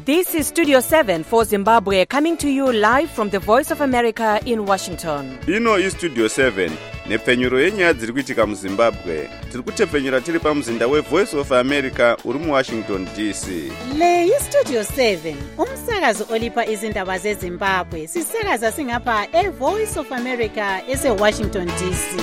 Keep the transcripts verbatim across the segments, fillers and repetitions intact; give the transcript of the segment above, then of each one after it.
This is Studio seven for Zimbabwe, coming to you live from the Voice of America in Washington. Ino is Studio seven, nepfenyuro yenyaya dziri kuitika muZimbabwe. Tiri kutepfenyura tiri pamuzinda we Voice of America uri mu Washington D C. Le is Studio seven, umsakazo olipa izindaba zeZimbabwe. Sisakaza singapha e Voice of America ese Washington D C.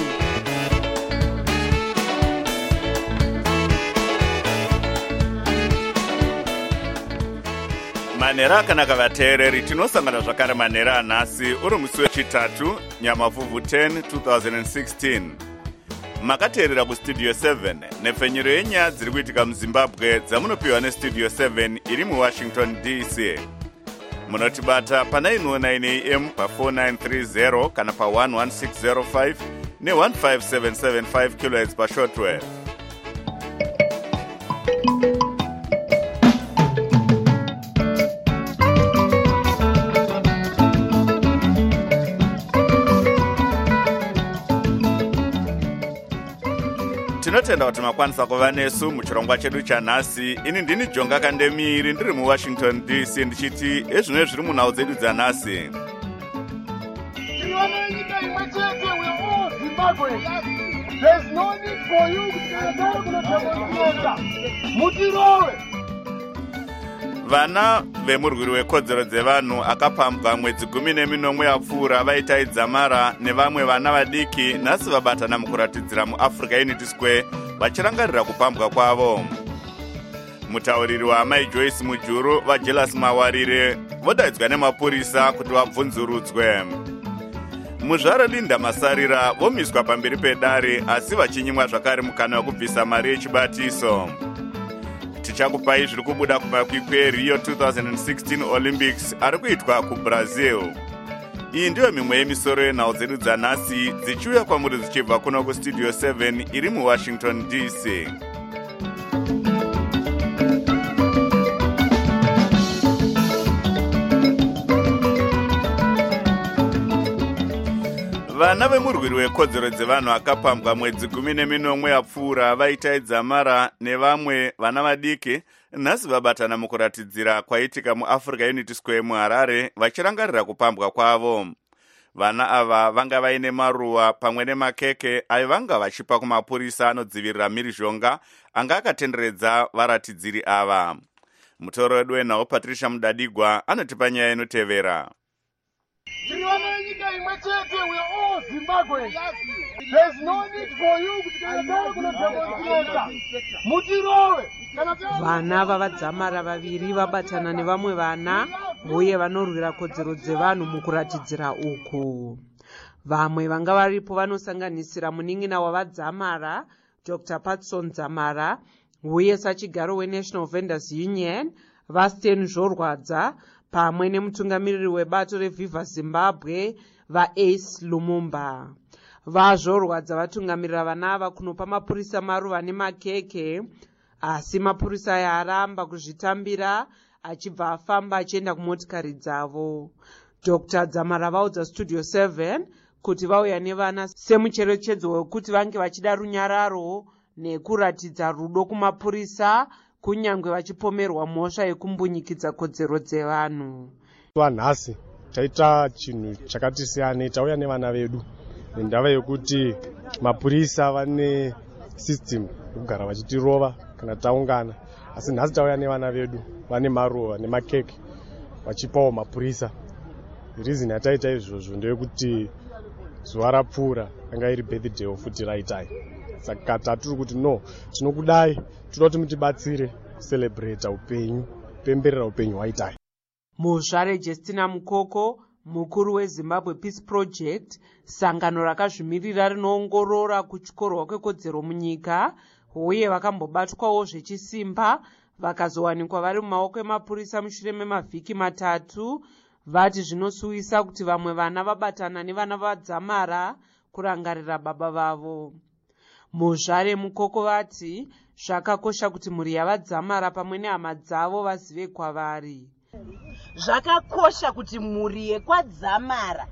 Manera akanaka vateereri, tinosangana zvakare manera anhasi uri musi wechitatu Nyamavhuvhu ten twenty sixteen. Makateerera kuStudio seven nepfenyuro yenyaya dziri kuitika muZimbabwe dzamunopiwa neStudio seven iri muWashington D C. Munotibata pa nine oh nine A M pa four nine three zero kana pa one one six zero five ne one five seven seven five kilohertz pa shortwave. Tinotenda kuti makwanisa kuva nesu muchirongwa chedu chanhasi. Ini ndini Jonga Kandemiri ndiri muWashington D C ndichiti ezvino zviri munhau dzedu dzanhasi. There's no need for you to Vana vemurwiri wekodzero dzevanhu akapambwa mwedzi gumi neminomwe yapfuura vaita idzamara nevamwe vana vadiki nhasi vabatana mukuratidzira muAfrica Unity Square vachirangarira kupambwa kwavo. Mutauriri waamai Joyce Mujuru vaJelas Mawarire vodaidzwa nemapurisa kuti vabvunzurudzwe. Muzvaro Linda Masarira vomiswa pamberi pedare asi vachinyimwa zvakare mukana wekubvisa mari yechibatiso. Tichakupai zviri kubuda kumakwikwi eRio twenty sixteen Olympics ari kuitwa kuBrazil. Iyi ndiyo mimwe yemisoro yenhau dzedu dzanhasi dzichiuya kwamuri dzichibva kuno kuStudio seven iri muWashington D C. Vana vemurwiri wekodzero dzevanhu akapambwa mwedzi gumi neminomwe yapfuura vaita idzamara nevamwe vana vadiki nhasi vabatana mukuratidzira kwaitika muAfrica Unity Square muHarare vachirangarira kupambwa kwavo. Vana ava vanga vaine maruva pamwe nemakeke ayo vanga vachipa kumapurisa anodzivirira mhirizhonga anga akatenderedza varatidziri ava. Mutoro wedu wenhau Patricia Mudadigwa anotipa nyaya inotevera. We are all Zimbabweans. There's no need for you to Vana vavadzamara vaviri vabatana nevamwe vana uye vanorwira kodzero dzevanhu mukuratidzira uku. Vamwe vanga varipo vanosanganisira munin'ina wavadzamara Doctor Patson Dzamara uye sachigaro weNational Vendors Union Vasten Zvorwadza pamwe nemutungamiriri webato reViva Zimbabwe vaAce Lumumba. Vazvorwadza vatungamirira vana ava kunopa mapurisa maruva nemakeke, asi mapurisa aya aramba kuzvitambira achibva afamba achienda kumotikari dzavo. Doctor Dzamara vaudza Studio seven kuti vauya nevana semucherechedzo wekuti vange vachida runyararo nekuratidza rudo kumapurisa kunyange vachipomerwa mhosva yekumbunyikidza kodzero dzevanhu. Vanhasi taita chinhu chakati siyane, tauya nevana vedu nendava yekuti mapurisa vane system yekugara vachitirova kana taungana, asi nhasi tauya nevana vedu vane maruva nemakeke vachipawo mapurisa. Reason yataita izvozvo ndeyekuti zuva rapfuura anga iri birthday futi raitai, saka tatiri kuti no, tinokudai, toda kuti mutibatsire celebrate upenyu, pemberera upenyu waitai. Muzvare Justina Mukoko, mukuru weZimbabwe Peace Project, sangano rakazvimirira rinoongorora kuchikorwa kwekodzero munyika, uye vakambobatwawo zvechisimba vakazowanikwa vari mumaoko emapurisa mushure memavhiki matatu, vati zvinosuwisa kuti vamwe vana vabatana nevana vadzamara kurangarira baba vavo. Muzvare Mukoko vati zvakakosha kuti mhuri yavadzamara pamwe nehama dzavo vazive kwavari. Zvakakosha kuti mhuri yekwadzamara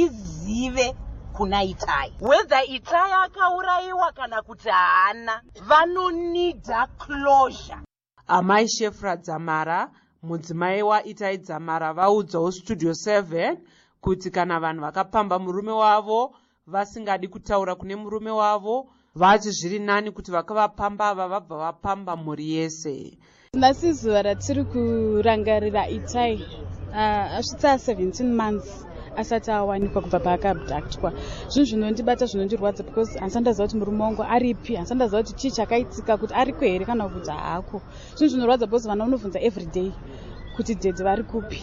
izive kuna Itai. Whether Itai akaurayiwa kana kuti haana, vanonida closure. Amai Shefra Dzamara mudzimai waItai Dzamara vaudzawo Studio seven kuti kana vanhu vakapamba murume wavo vasingadi kutaura kune murume wavo, vati zviri nani kuti vakavapamba ava vabva vapamba mhuri yese. Nhasi zuva ratiri kurangarira Itai asvitsa seventeen months asati awanikwa kubva paakabhudaktwa. Zvinhu zvinondibata zvinondirwadza because handisandaziva kuti murume wangu aripi, handisandaziva kuti chii chakaitika, kuti ariko here kana kuti haako. Zvinhu zvinorwadza because vana unovhunza everyday kuti dhedhe vari kupi.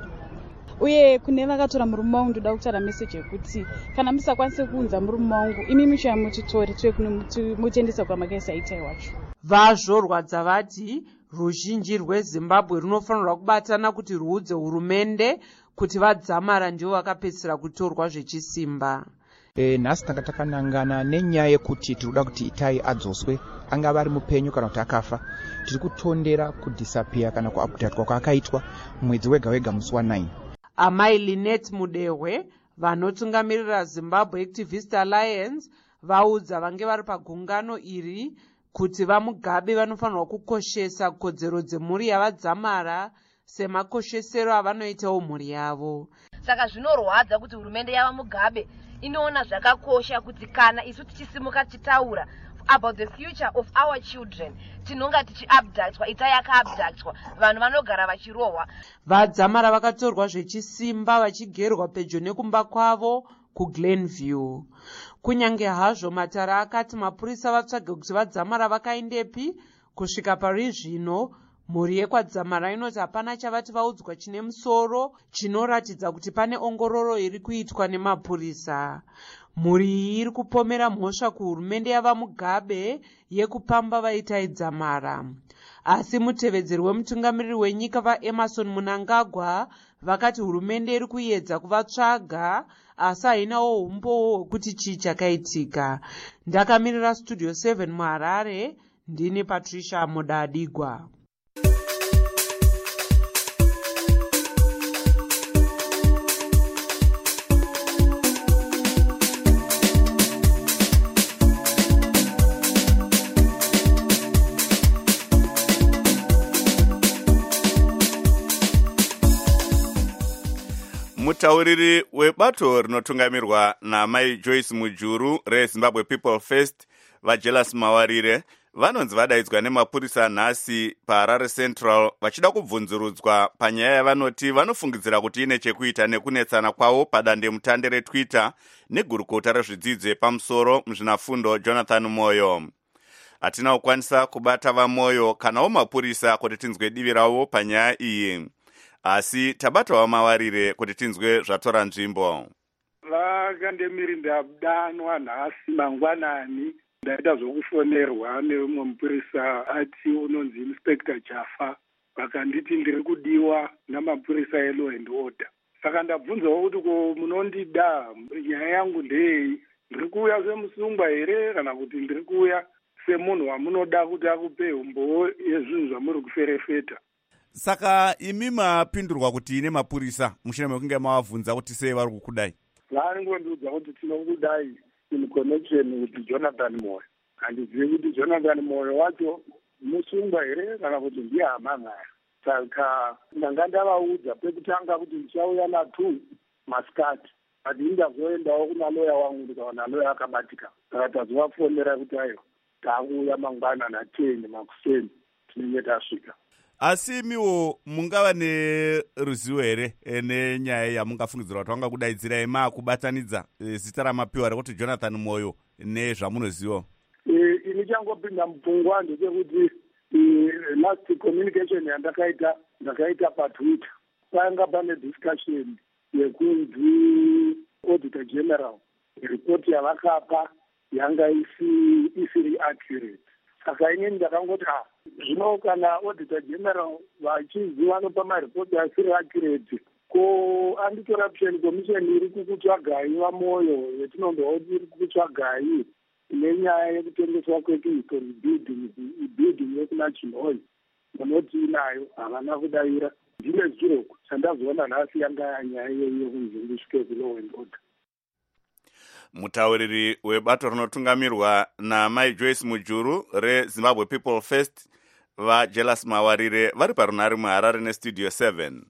Uye kune vakatora murume wangu ndoda kutaura meseji yekuti kana musakwanise kuunza murume wangu imi mishoya mutitore tiwe mutiendesa kwamakaisa Itai wacho. Vazvorwadza vati ruzhinji rweZimbabwe runofanirwa kubatana kuti ruudze hurumende kuti vaDzamara ndivo vakapedzisira kutorwa zvechisimba. E, nhasi tanga takanangana nenyaya yekuti tirikuda kuti Itai adzoswe, angava ari mupenyu kana kuti akafa. Tiri kutondera kudisappear kana kuupdatwa kwaakaitwa mwedzi wega wega musi wa nine. Amai Linet Mudehwe vanotungamirira Zimbabwe Activist Alliance vaudza vange vari pagungano iri kuti vaMugabe vanofanirwa kukoshesa kodzero dzemhuri yavaDzamara semakoshesero avanoitawo mhuri yavo. Saka zvinorwadza kuti hurumende yavaMugabe inoona zvakakosha kuti kana isu tichisimuka tichitaura about the future of our children tinonga tichiabductwa, Itai akaabductwa, vanhu vanogara vachirohwa. VaDzamara vakatorwa zvechisimba vachigerwa pedyo nekumba kwavo kuGlenview. Kunyange hazvo Matara akati mapurisa vatsvage kuti vaDzamara vakaendepi, kusvika pari zvino mhuri yekwaDzamara inoti hapana chavati vaudzwa chine musoro chinoratidza kuti pane ongororo iri kuitwa nemapurisa. Mhuri iyi iri kupomera mhosva kuhurumende yavaMugabe yekupamba vaItai Dzamara. Asi mutevedzeri wemutungamiriri wenyika vaEmerson Mnangagwa vakati hurumende iri kuedza kuvatsvaga asi hainawo umbowo hwekuti chii chakaitika. Ndakamirira Studio seven muHarare, ndini Patricia Mudadigwa. Mutauriri webato rinotungamirwa naMai Joyce Mujuru reZimbabwe People First vaJelas Mawarire vanonzi vadaidzwa nemapurisa nhasi paHarare Central vachida kubvunzurudzwa panyaya yavanoti vanofungidzira kuti ine chekuita nekunetsana kwavo padande mutande reTwitter negurukota rezvidzidzo pamusoro muzvinafundo Jonathan Moyo. Hatina kukwanisa kubata vaMoyo kanawo mapurisa kuti tinzwe divi ravo panyaya iyi. Asi tabatawo Mawarire kuti tinzwe zvatora nzvimbo. Vakandemiri ndadanwa nhasi mangwanani ndaita zvokufonerwa neumwe mupurisa ati unonzi Inspector Jaffa, vakanditi ndiri kudiwa namapurisa elaw and order. Saka ndabvunzawo kuti ko munondida, nyaya yangu ndei, ndiri kuuya semusungwa here kana kuti ndiri kuuya semunhu wamunoda kuti akupe umbowo yezvinhu zvamuri kuferefeta. Saka imi mapindurwa kuti ine mapurisa mushure mekunge mavabvunza kuti sei vari kukudai? Vari kundiudza kuti tinokudai in connection with Jonathan Moyo. Handizivi kuti Jonathan Moyo wacho musungwa here kana kuti ndiye hama naye. Saka ndanga ndavaudza pekutanga kuti ndichauya na2 masikati, ati ndazoendawo kuna loya wangu ndikaona loya akabatika. Saka tazovafonera kuti ayo takuuya mangwana na10 makuseni tinenge tasvika. Asi imiwo mungava neruzivo here nenyaya yamungafungidzira kuti vangakudaidzirai makubatanidza zita ramapiwa rekuti Jonathan Moyo nezvamunoziva? Ini changopinda mupfungwa ndechekuti last communication yandakaita ndakaita paTwitter panga pane discussion yekunzi Auditor General report yavakapa yanga isiri accurate. Saka inini ndakangoti ha zvino kana Auditor General vachizi vanopa maripoti asiri accurate, ko Anti-Corruption Commission iri kukutsvagai vaMoyo yetinonzwa kuti iri kukutsvagai nenyaya yekutengeswa kwekihistori building building yekuna Chinhoyi, munoti inayo havana kudaira. Ndine zviroko chandazoona nhasi yanga nyaya iyoyo kunzi ndisvike kuLaw and Order. Mutauriri webato rinotungamirwa naMai Joyce Mujuru reZimbabwe People First vajelas mawarire vari parunhare muharare nestudio seven.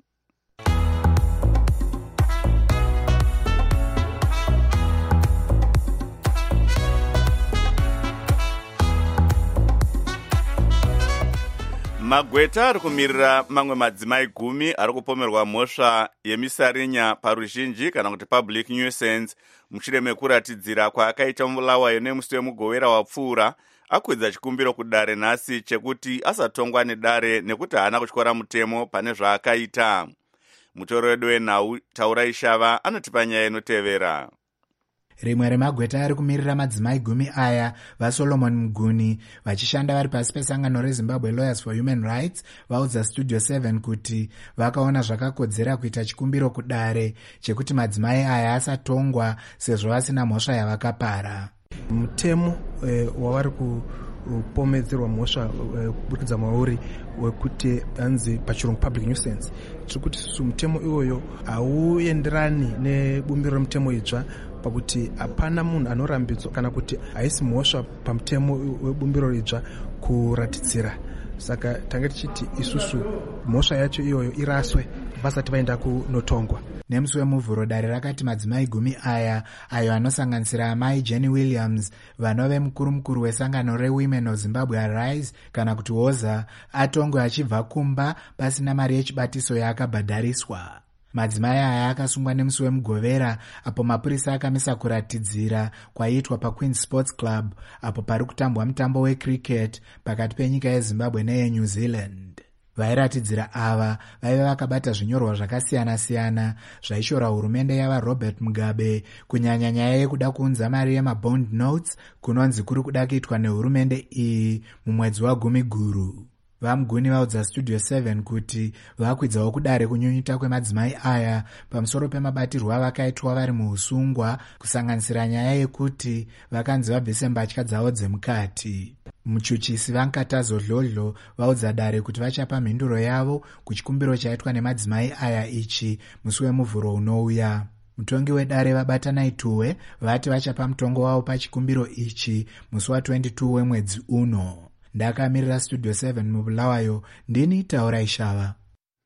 Magweta ari kumirira mamwe madzimai gumi ari kupomerwa mhosva yemisarinya paruzhinji kana kuti public nuisance mushure mekuratidzira kwaakaita mulawayo nemusi wemugovera wapfuura akwidza chikumbiro kudare nhasi chekuti asatongwa nedare nekuti haana kutyora mutemo pane zvaakaita. Mutoro wedu wenhau Taurai Shava anotipa nyaya inotevera. Rimwe remagweta ari kumirira madzimai gumi aya vaSolomon Muguni vachishanda vari pasi pesangano reZimbabwe Lawyers for Human Rights vaudza Studio seven kuti vakaona zvakakodzera kuita chikumbiro kudare chekuti madzimai aya asatongwa sezvo vasina mhosva yavakapara. Mutemo eh, wavari kupomedzerwa mhosva eh, kuburikidza mauri wekuti anzi pachirungu public nuisance, tiri kuti mutemo iwoyo hauenderani nebumbiro remutemo idzva pakuti hapana munhu anorambidzwa kana kuti haisi mhosva pamutemo webumbiro idzva kuratidzira. Saka tange tichiti isusu mhosva yacho iyoyo iraswe vasati vaenda kunotongwa. Nemusi wemuvhuro dare rakati madzimai gumi aya ayo anosanganisira amai Jenny Williams vanove mukuru mukuru wesangano reWomen of Zimbabwe Arise kana kuti woza atongwe achibva kumba pasina mari yechibatiso yaakabhadhariswa. Madzimai aya akasungwa nemusi wemugovera apo mapurisa akamisa kuratidzira kwaiitwa paQueen's Sports Club apo pari kutambwa mutambo wecricket pakati penyika yeZimbabwe neyeNew Zealand. Vairatidzira ava vaiva vakabata zvinyorwa zvakasiyana-siyana zvaishora hurumende yava Robert Mugabe kunyanya nyaya yekuda kuunza mari yemabond notes kunonzi kuri kuda kuitwa nehurumende iyi mumwedzi wagumi guru. VaMuguni vaudza Studio seven kuti vakwidzawo kudare kunyunyuta kwemadzimai aya pamusoro pemabatirwo avakaitwa vari muusungwa kusanganisira nyaya yekuti vakanzi vabvise mbatya dzavo dzemukati. Muchuchisi vaNkatazo Dlodlo vaudza dare kuti vachapa mhinduro yavo kuchikumbiro chaitwa nemadzimai aya ichi musi wemuvhuro unouya. Mutongi wedare vaBatanai Tuwe vati vachapa mutongo wavo pachikumbiro ichi musi wa22 wemwedzi uno. Ndakamirira Studio seven mubulawayo ndini Taurai Shava.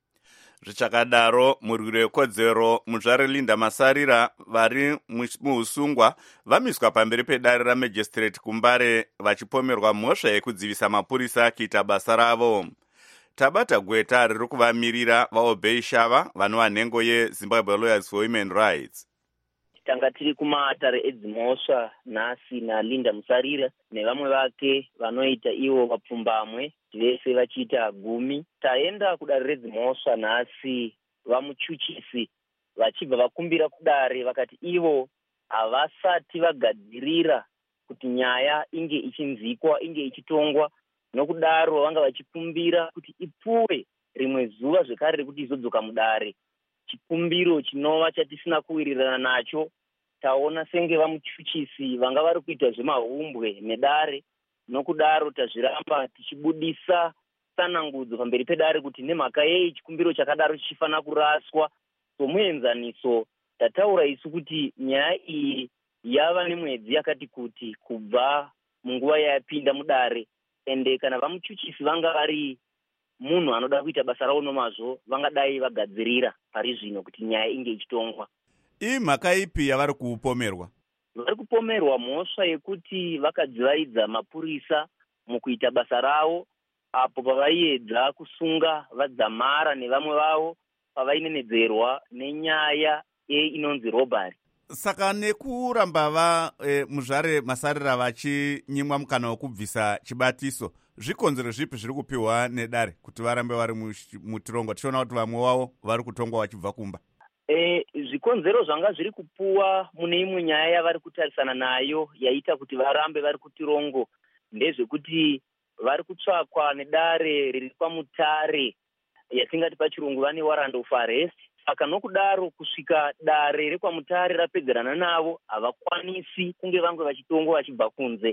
Zvichakadaro murwiri wekodzero muzvare Linda Masarira vari muusungwa vamiswa pamberi pedare ramagistrate kuMbare vachipomerwa mhosva yekudzivisa mapurisa kuita basa ravo. Tabata gweta riri kuvamirira vaObei Shava vanova nhengo yeZimbabwe Lawyers for Human Rights. Tanga tiri kumaatare edzimhosva nhasi naLinda Musarira nevamwe vake vanoita ivo vapfumbamwe vese vachiita gumi. Taenda kudare redzimhosva nhasi vamuchuchisi vachibva vakumbira kudare vakati ivo havasati vagadzirira kuti nyaya inge ichinzikwa inge ichitongwa, nokudaro vanga vachikumbira kuti ipuwe rimwe zuva zvekare rekuti izodzoka mudare. Chikumbiro chinova chatisina kuwirirana nacho. Taona senge vamuchuchisi vanga vari kuita zvemahumbwe nedare, nokudaro tazviramba tichibudisa tsanangudzo pamberi pedare kuti nemhaka yei chikumbiro chakadaro chichifana kuraswa. Somuenzaniso tataura isu kuti nyaya iyi yava nemwedzi yakati kuti kubva munguva yapinda mudare, ende kana vamuchuchisi vanga vari munhu anoda kuita basa ravo nomazvo vangadai vagadzirira pari zvino kuti nyaya inge ichitongwa. Ii mhaka ipi yavari kupomerwa? Vari kupomerwa mhosva yekuti vakadzivaidza mapurisa mukuita basa ravo apo pavaiedza kusunga vadzamara nevamwe vavo pavainenedzerwa nenyaya inonzi robbery. Saka nekuramba va e, muzvare Masarira vachinyimwa mukana wekubvisa chibatiso, zvikonzero zvipi zviri kupiwa nedare kuti varambe vari mutirongo? Tichiona kuti vamwe wavo vari kutongwa vachibva kumba. E, zvikonzero zvanga zviri kupuwa mune imwe nyaya yavari kutarisana nayo yaita kuti varambe vari kutirongo ndezvekuti vari kutsvakwa nedare riri pamutare yatingati pachirungu vane warrant of arrest. Saka nokudaro kusvika dare rekwamutare rapedzerana navo havakwanisi kunge vamwe vachitongwa vachibva kunze.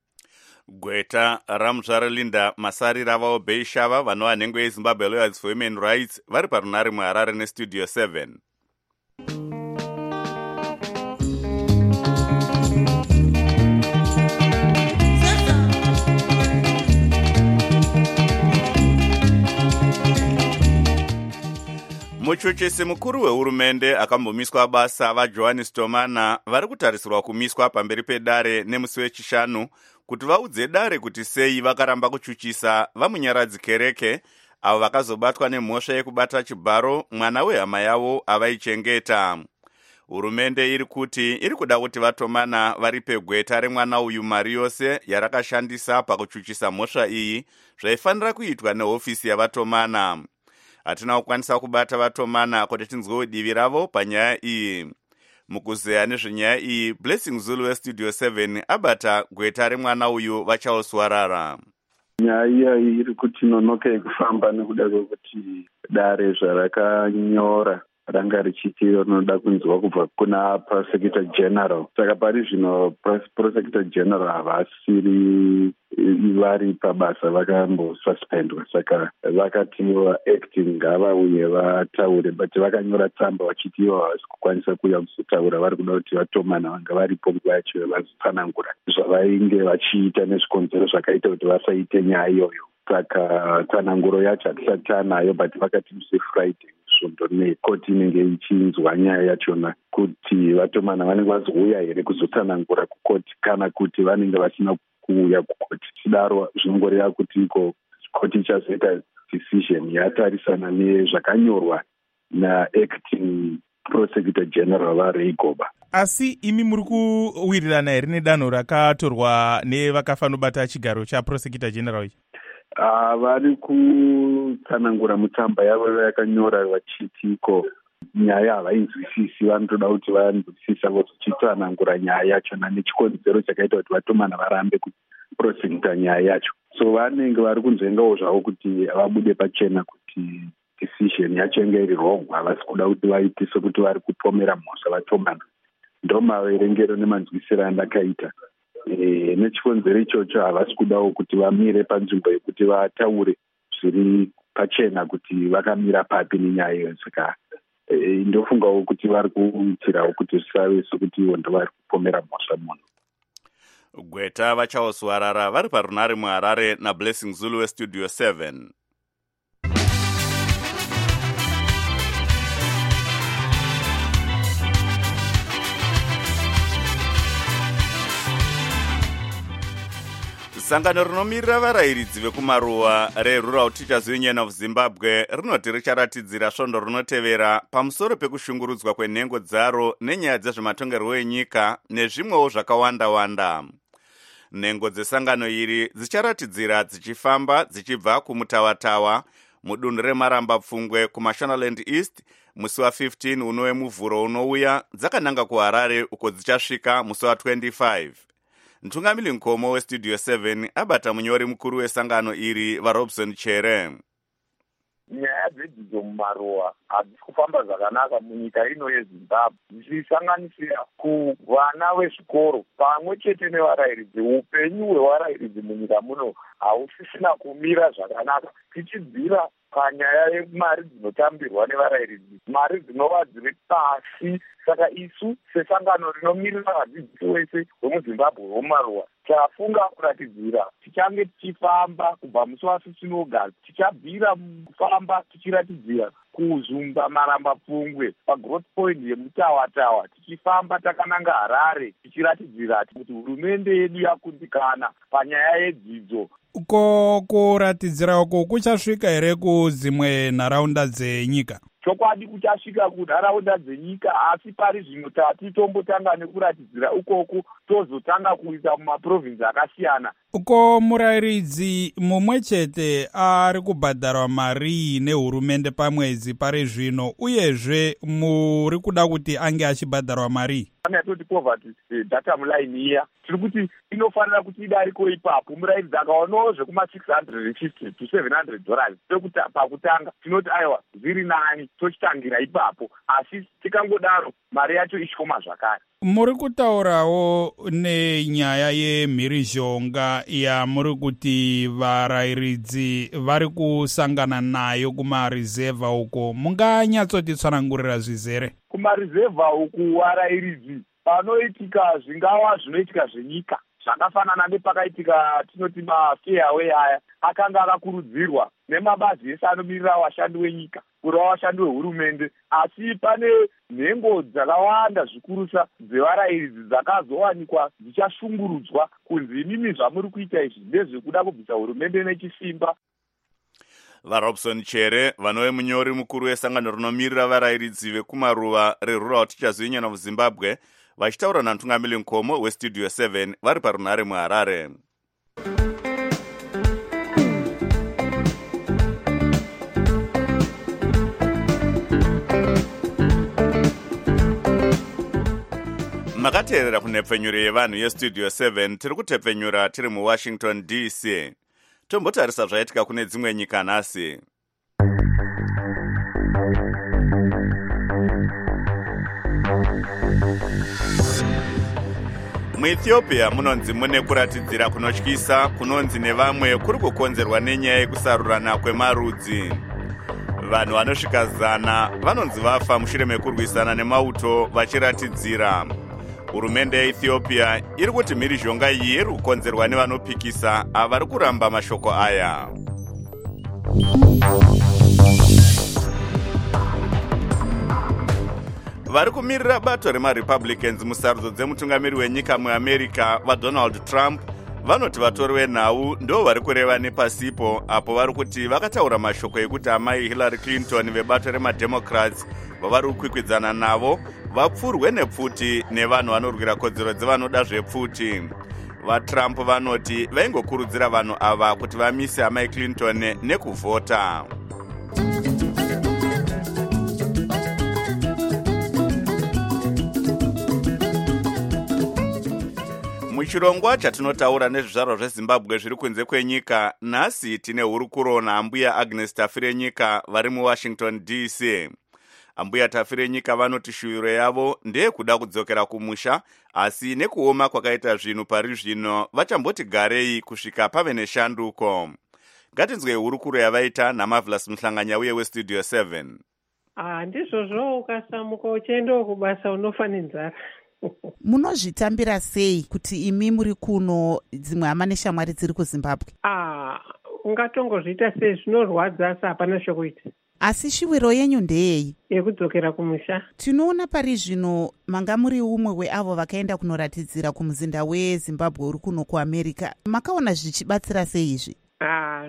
Gweta ramuzvare Linda Masarira vaObei Shava vanova nhengo yeZimbabwe Lawyers for Human Rights vari parunhare muHarare neStudio seven. muchuchisi mukuru wehurumende akambomiswa basa vaJohannes Tomana vari kutarisirwa kumiswa pamberi pedare nemusi wechishanu kuti vaudze dare kuti sei vakaramba kuchuchisa vamunyaradzi Kereke avo vakazobatwa nemhosva yekubata chibharo mwana wehama yavo avaichengeta. Hurumende iri kuti iri kuda kuti vaTomana varipe gweta remwana uyu mari yose yarakashandisa pakuchuchisa mhosva iyi zvaifanira kuitwa nehofisi yavaTomana. Hatina kukwanisa kubata vaTomana kuti tinzwewo divi ravo panyaya iyi. Mukuzeya nezvenyaya iyi, Blessing Zulu weStudio seven abata gweta remwana uyu vaCharles Warara. Nyaya iyi iri kuti nonoka kufamba nekuda kwekuti dare zvarakanyora ranga richiti rinoda kunzwa kubva kuna prosecutor general. Saka pari zvino prosecutor general havasiri vari pabasa, vakambosuspendwa. Saka vakati acting ngavauye vataure, but vakanyora tsamba vachiti ivo havasi kukwanisa kuuya kuzotaura. Vari kuda kuti vaTomana vanga varipo nguva yacho vazotsanangura zvavainge vachiita nezvikonzero zvakaita kuti vasaite nyaya iyoyo. Saka tsananguro yacho hatisati tanayo, but vakati musi Friday svondo nekoti inenge ichinzwa nyaya yachona kuti vaTomana vanenge vazouya here kuzotsanangura kukoti kana kuti vanenge vasina kuuya kukoti. Chidaro zvinongoreva kuti iko koti ichazoita decision yatarisana nezvakanyorwa naacting prosecutor general vaRay Goba. Asi imi muri kuwirirana here nedanho rakatorwa nevakafanobata chigaro chaprosecutor general ichi? Uh, vari kutsanangura mutsamba yavo yakanyora vachitiko nyaya havainzwisisi, vanotoda kuti vanzwisisa vozochitsanangura nyaya yachona nechikonzero chakaita kuti vaTomana varambe kuprosekuta nyaya yacho. So vanenge vari kunzvengawo zvavo kuti vabude pachena kuti decision yacho inge iri wrong. Havasi kuda kuti vaite sekuti vari kupomera mhosva vaTomana. Ndo maverengero nemanzwisiro andakaita. E, nechikonzero ichocho havasi kudawo kuti vamire panzvimbo yekuti vataure zviri pachena kuti vakamira papi nenyaya iyo. Saka e, ndofungawo kuti vari kuitirawo kuti zvisave sekuti ivo ndo vari kupomera mhosva munhu. Gweta vaCharles Warara vari parunare muHarare naBlessing Zulu weStudio seven. Sangano rinomirira varayiridzi vekumaruwa reRural Teachers Union of Zimbabwe rinoti richaratidzira svondo rinotevera pamusoro pekushungurudzwa kwenhengo dzaro nenyaya dzezvematongerwo enyika nezvimwewo zvakawanda-wanda. Nhengo dzesangano iri dzicharatidzira dzichifamba dzichibva kumutawatawa mudunhu remaramba-pfungwe kuMashonaland East musi wa15 uno wemuvhuro unouya dzakananga kuHarare uko dzichasvika musi wa25. Ntungamili Nkomo weStudio seven abata munyori mukuru wesangano iri vaRobson Chere. Nyaya dzedzidzo mumaruwa hadzisi kufamba zvakanaka munyika ino yeZimbabwe, zvichisanganisira kuvana vezvikoro pamwe chete nevarayiridzi. Upenyu hwevarayiridzi munyika muno hausisina kumira zvakanaka, tichibvira panyaya yemari dzinotambirwa nevarayiridzi, mari dzinova dziri pasi. Saka isu sesangano rinomirira vadzidzisi wese vemuZimbabwe vomumaruwa tafunga kuratidzira tichange tichifamba kubva musi wa15 August, tichabvira kufamba tichiratidzira kuzumba maramba-pfungwe pagrowth point yemutawatawa, tichifamba takananga Harare tichiratidzira kuti hurumende yedu yakundikana panyaya yedzidzo. Uko kuratidzira uko kuchasvika here kudzimwe nharaunda dzenyika? Chokwadi kuchasvika kunharaunda dzenyika, asi pari zvino tati tombotanga nekuratidzira ukoko tozotanga kuisa mumaprovinsi akasiyana. Uko murayiridzi mumwe chete ari kubhadharwa mari nehurumende pamwedzi pari zvino, uyezve muri kuda kuti ange achibhadharwa mari? Yatoti poverty data line iya tiri kuti inofanira kuti idariko ipapo. Murayiridzi akaonawo zvekuma six hundred fifty to seven hundred dollars pakutanga, tinoti aiwa zviri nani tochitangira ipapo, asi tikangodaro mari yacho ishoma zvakare. Muri kutaurawo nenyaya yemhirizhonga yamuri kuti varayiridzi vari kusangana nayo kumarizevha uko, munganyatsoti tsanangurira zvizere? Kumarizevha uku varayiridzi panoitika zvingava zvinoitika zvenyika zvakafanana nepakaitika tinoti mafairway aya akanga akakurudzirwa nemabazi ese anomirira vashandi wenyika. kureva vashandi vehurumende, asi pane nhengo dzakawanda zvikurusa dzevarayiridzi dzakazowanikwa dzichashungurudzwa kunzi imimi zvamuri kuita izvi ndezvekuda kubvisa hurumende nechisimba. vaRobson Chere vanove munyori mukuru wesangano rinomirira varayiridzi vekumaruva reRural Teachers Union of Zimbabwe vachitaura naMtungamiri Nkomo westudio seven vari parunhare muHarare. makateerera kunhepfenyuro yevanhu yestudio seven. Tiri kutepfenyura tiri muWashington D C. Tombotarisa zvaitika kune dzimwe nyika nhasi. muEthiopia munonzi mune kuratidzira kunotyisa kunonzi nevamwe kuri kukonzerwa nenyaya yekusarurana kwemarudzi. Vanhu vanosvika zana vanonzi vafa mushure mekurwisana nemauto vachiratidzira. Hurumende yeEthiopia iri kuti mhirizhonga iyi iri kukonzerwa nevanopikisa avari kuramba mashoko aya. vari kumirira bato remaRepublicans musarudzo dzemutungamiri wenyika muAmerica vaDonald Trump vanoti vatori venhau ndo vari kureva nepasipo apo vari kuti vakataura mashoko ekuti amai Hillary Clinton vebato remademocrats vavari kukwikwidzana navo vapfurwe nepfuti nevanhu vanorwira kodzero dzevanoda zvepfuti. VaTrump vanoti vaingokurudzira vanhu ava kuti vamise amai Clinton nekuvhota. muchirongwa chatinotaura nezvizvarwa zveZimbabwe zviri kunze kwenyika, nhasi tine hurukuro naambuya Agnes Tafirenyika vari muWashington D C. Ambuya Tafirenyika vanoti shuviro yavo ndeye kuda kudzokera kumusha, asi nekuoma kwakaita zvinhu pari zvino vachamboti garei kusvika pave neshanduko. Ngatinzwe hurukuro yavaita naMarvelous Muhlanganya uye westudio seven. Ah, ndizvozvo ukasamuka uchienda kubasa unofa nenzara. munozvitambira sei kuti imi muri kuno dzimwe hama neshamwari dziri kuZimbabwe? Ah, ungatongozviita sei, zvinorwadza asi hapana chokuita. Asi shuviro yenyu ndeyei? Yekudzokera kumusha. Tinoona pari zvino manga muri umwe weavo vakaenda kunoratidzira kumuzinda weZimbabwe uri kuno kuAmerica. Makaona zvichibatsira sei izvi? Ah,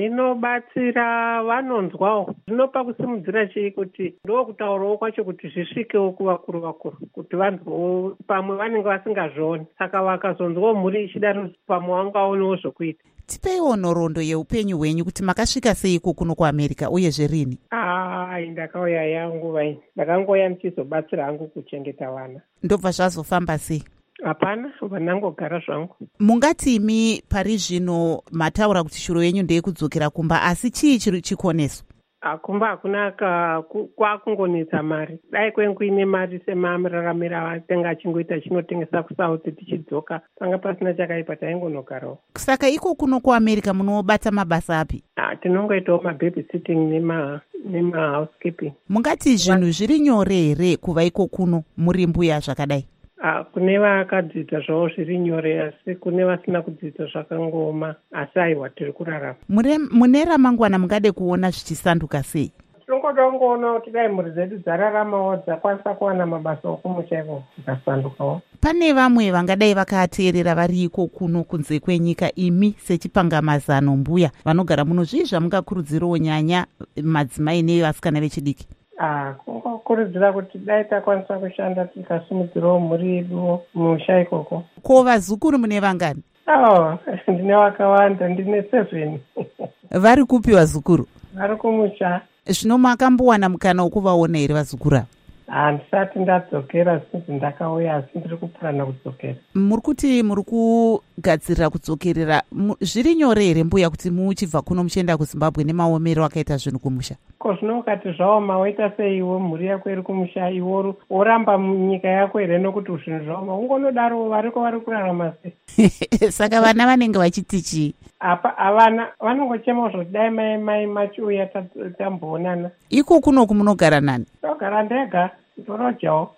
zvinobatsira vanonzwawo. Zvinopa kusimudzira chii kuti ndokutaurawo kwacho kuti zvisvikewo kuvakuru vakuru kuti vanhu pamwe vanenge vasingazvioni, saka vakazonzwawo mhuri ichidaro pamwe vangaonewo zvokuita. Tipeiwo nhoroondo yeupenyu hwenyu kuti makasvika seiko kuno kuAmerica uye zverini? Ah, ndakauya yangu vai. Ndakangoya ndichizobatsira hangu kuchengeta vana. Ndobva zvazofamba sei? Hapana, vanangogara zvangu. Mungati imi pari zvino mataura kuti shuro yenyu ndeye kudzokera kumba, asi chii chiri chikoneso? Akumba hakuna kwakungonetsa mari. Dai kwengu ine mari semamiraramira atenga achingoita chinotengesa kusauti tichidzoka. Panga pasina chakaipa taingonogarawo. Saka iko kuno kuAmerica munobata mabasa api? Ah, tinongoitawo mababysitting nema nema housekeeping. Mungati zvinhu zviri nyore here kuva iko kuno muri mbuya zvakadai? Ah, kune vakadzidza zvavo zviri nyore, asi kune vasina kudzidza zvakangoma, asi aiwa tiri kurarama. Mune ramangwana mungade kuona zvichisanduka sei? Tinongoda kungoona kuti dai mhuri dzedu dzararamawo dzakwanisa kuwana mabasa okumusha ivo dzikasandukawo. Pane vamwe vangadai vakateerera vari iko kuno kunze kwenyika, imi sechipangamazano mbuya vanogara muno, zvii zvamungakurudzirawo nyanya madzimai nevasikana vechidiki? Ah, kungokurudzira kuti dai takwanisa kushanda tikasimudzirawo mhuri yedu musha ikoko. Ko vazukuru mune vangani? Oh, ndine vakawanda, ndine seven. Vari kupi vazukuru? Vari kumusha. Zvino makambowana mukana wokuvaona here vazukuru ava? Handisati ndadzokera since ndakauya, asi ndiri kupurana kudzokera. Muri kuti muri kugadzirira kudzokerera, zviri nyore here mbuya kuti muchibva kuno muchienda kuZimbabwe nemaomero akaita zvinhu kumusha? Ko zvino ukati zvaoma waita seiwo mhuri yako iri kumusha, iwo woramba munyika yako here nokuti zvinhu zvaoma, ungonodaro variko vari kurarama sei? Saka vana vanenge vachiti chii? Apa havana, vanongochema zvoti dai mai mai machiuya tamboonana. Iko kunoku munogara nani? Ndogara ndega, ndorojawo.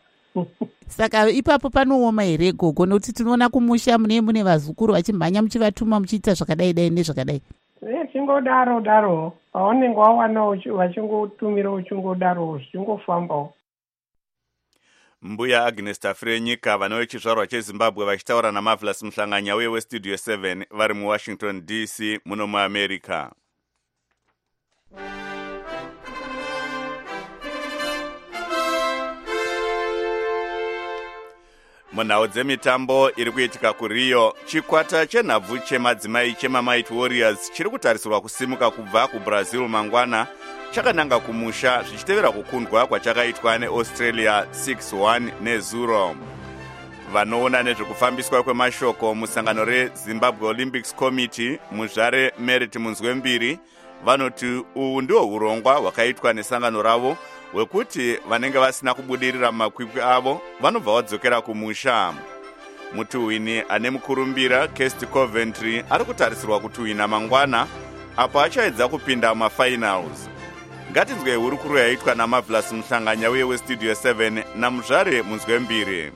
Saka ipapo panooma here gogo, nokuti tinoona kumusha mune mune vazukuru vachimhanya muchivatuma muchiita zvakadai dai nezvakadai. chingodaro daro paunenge wawana vachingotumira uchingodaro zvichingofambawo. Mbuya Agnes Tafrenyika vano vechizvarwa cheZimbabwe vachitaura naMarvelous Mhlanganya uye weStudio seven vari muWashington D C muno muAmerica. Munhau dzemitambo iri kuitika kuRio, chikwata chenhabvu chemadzimai chemaMighty Warriors chiri kutarisirwa kusimuka kubva kuBrazil mangwana chakananga kumusha zvichitevera kukundwa kwachakaitwa neAustralia six one nezero. Vanoona nezvekufambiswa kwemashoko musangano reZimbabwe Olympics Committee muzvare Merit Munzwembiri vanoti uhu ndiwo urongwa hwakaitwa nesangano ravo wekuti vanenge vasina kubudirira makwikwi avo vanobva vadzokera kumusha. Mutuhwini ane mukurumbira Kest Coventry ari kutarisirwa kutuhwina mangwana apo achaedza kupinda mumafinals. Ngatinzwe hurukuru yaitwa naMarvelous Mhlanganya uye weStudio seven namuzvare Munzwembiri.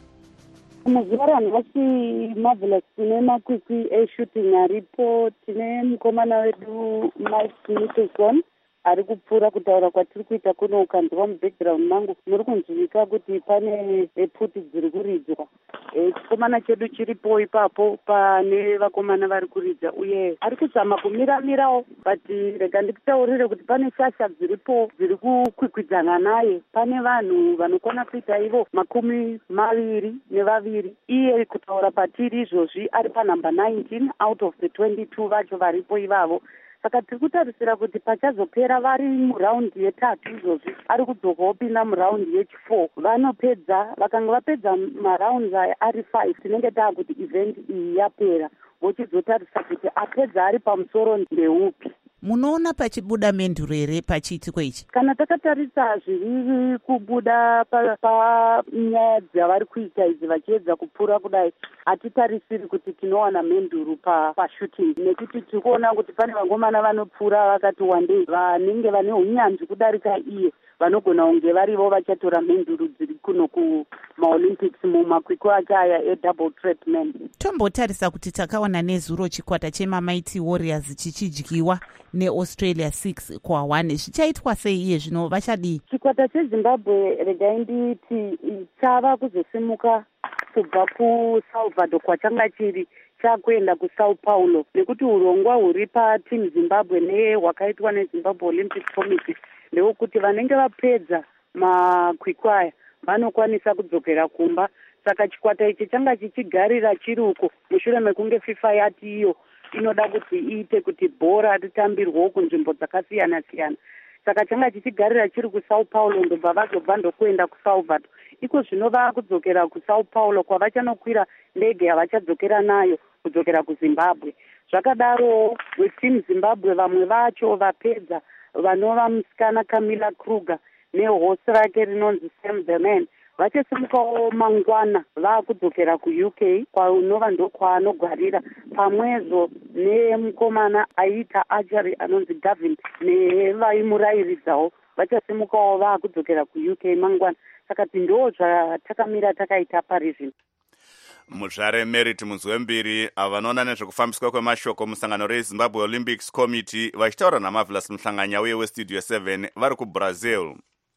Muzvara nhasi Marvelous tine makwikwi eshooting aripo, tine mukomana wedu Mike Nicholson ari kupfuura kutaura kwatiri kuita kuno ukanzwa mubackground mangu muri kunzwika kuti pane pfuti dziri kuridzwa. Chikomana chedu chiripo ipapo pane vakomana vari kuridza uye ari kuzama kumira-mirawo, but rega ndikutaurire kuti pane shasha dziripo dziri kukwikwidzana naye. Pane vanhu vanokona kuita ivo makumi maviri nevaviri, iye kutaura patiri izvozvi ari panhamba nineteen out of the twenty-two vacho varipo ivavo. Saka tiri kutarisira kuti pachazopera vari muraundi yetatu izvozvi ari kudzoka opinda muraundi yechifour. Vanopedza, vakanga vapedza maraundi aya ari five, tinenge taa kuti event iyi yapera, vochizotarisa kuti apedza ari pamusoro ndeupi. Munoona pachibuda menduro here pachiitiko ichi? Kana takatarisa zviri kubuda panyaya dzavari kuita idzi vachiedza kupfuura kudai, hatitarisiri kuti tinowana menduru pashooting, nekuti tiri kuona kuti pane vangomana vanopfuura vakati wandei vanenge vane unyanzvi kudarika iye vanogona kunge varivo vachatora menduru dziri kuno kumaolympics mumakwikwi ake aya edouble threat men. Tombotarisa kuti takaona nezuro chikwata chemaMighty Warriors chichidyiwa neAustralia six kwa one, zvichaitwa sei iye zvino vachadii? Chikwata cheZimbabwe regai nditi chava kuzosimuka kubva kuSalvador kwachanga chiri chakuenda kuSao Paulo, nekuti urongwa huri paTeam Zimbabwe nehwakaitwa neZimbabwe Olympic Committee ndewekuti vanenge vapedza makwikwi aya vanokwanisa kudzokera kumba. Saka chikwata ichi changa chichigarira chiri uko mushure mekunge FIFA yati iyo inoda kuti iite kuti bhora ritambirwewo kunzvimbo dzakasiyana-siyana. Saka changa chichigarira chiri kuSao Paulo ndobva vazobva ndokuenda kuSalvador. Iko zvino vakudzokera kuSao Paulo kwavachanokwira ndege yavachadzokera nayo kudzokera kuZimbabwe. Zvakadaro weTeam Zimbabwe vamwe vacho vapedza vanova musikana Camilla Kruger nehosi rake rinonzi Sam Berman vachasimukawo mangwana vakudzokera kuU K kwaunova ndokwaanogwarira pamwezo nemukomana aita archery anonzi Gavin nevaimurayiridzawo vachasimukawo vakudzokera kuU K mangwana. Saka ndo zvatakamira takaita pari zvino. Muzvare Merit Munzwembiri ava vanoona nezvekufambiswa kwemashoko musangano reZimbabwe Olympics Committee vachitaura naMarvelous Mhlanganya uye weStudio seven vari kuBrazil.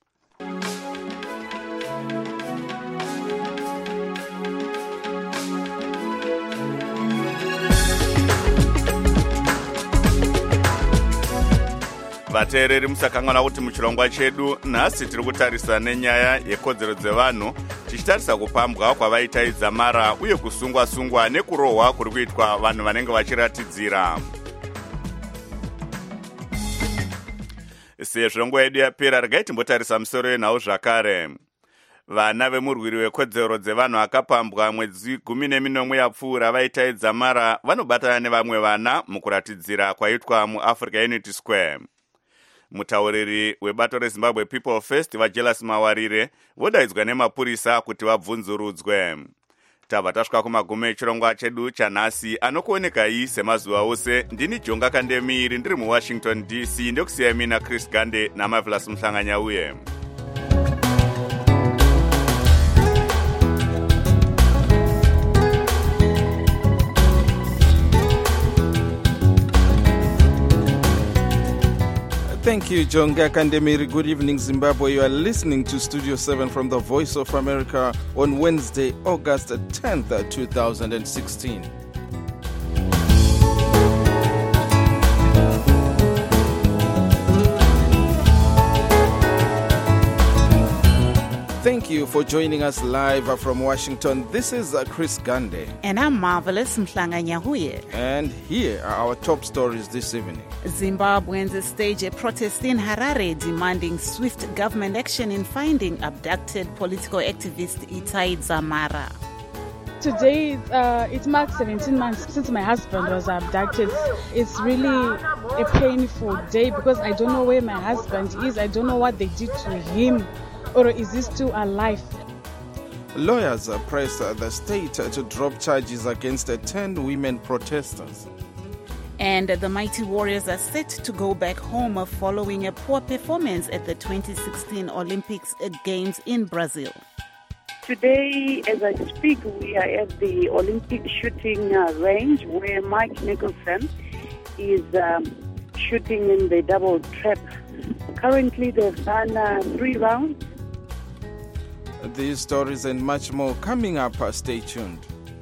Vateereri musakanganwa kuti muchirongwa chedu nhasi tiri kutarisa nenyaya yekodzero dzevanhu tichitarisa kupambwa kwavaita idzamara uye kusungwa-sungwa nekurohwa kuri kuitwa vanhu vanenge vachiratidzira. Sezvo nguva yedu yapera, regai timbotarisa musoro wenhau zvakare. Vana vemurwiri wekodzero dzevanhu akapambwa mwedzi gumi neminomwe yapfuura vaita idzamara vanobatana nevamwe vana mukuratidzira kwaitwa muAfrica Unity Square. Mutauriri webato reZimbabwe People First vaJelas Mawarire vodaidzwa nemapurisa kuti vabvunzurudzwe. Tabva tasvika kumagumo echirongwa chedu chanhasi anokuonekai semazuva ose. Ndini Jonga Kandemiri ndiri muWashington D C ndokusiyai mina Chris Gande naMarvelous Mhlanganya uye. Thank you, John Gakandemiri. Good evening, Zimbabwe. You are listening to Studio seven from the Voice of America on Wednesday, August tenth, twenty sixteen. Thank you for joining us live from Washington. This is uh, Chris Gande. And I'm Marvelous Mhlanga Nyahuye. And here are our top stories this evening. Zimbabweans stage a protest in Harare demanding swift government action in finding abducted political activist Itai Dzamara. Today, uh, it marks seventeen months since my husband was abducted. It's really a painful day because I don't know where my husband is. I don't know what they did to him. Or is he still alive? Lawyers pressed the state to drop charges against ten women protesters. And the Mighty Warriors are set to go back home following a poor performance at the twenty sixteen Olympics Games in Brazil. Today, as I speak, we are at the Olympic shooting uh, range where Mike Nicholson is um, shooting in the double trap. Currently, they've done uh, three rounds. These stories and much more coming up. Stay tuned.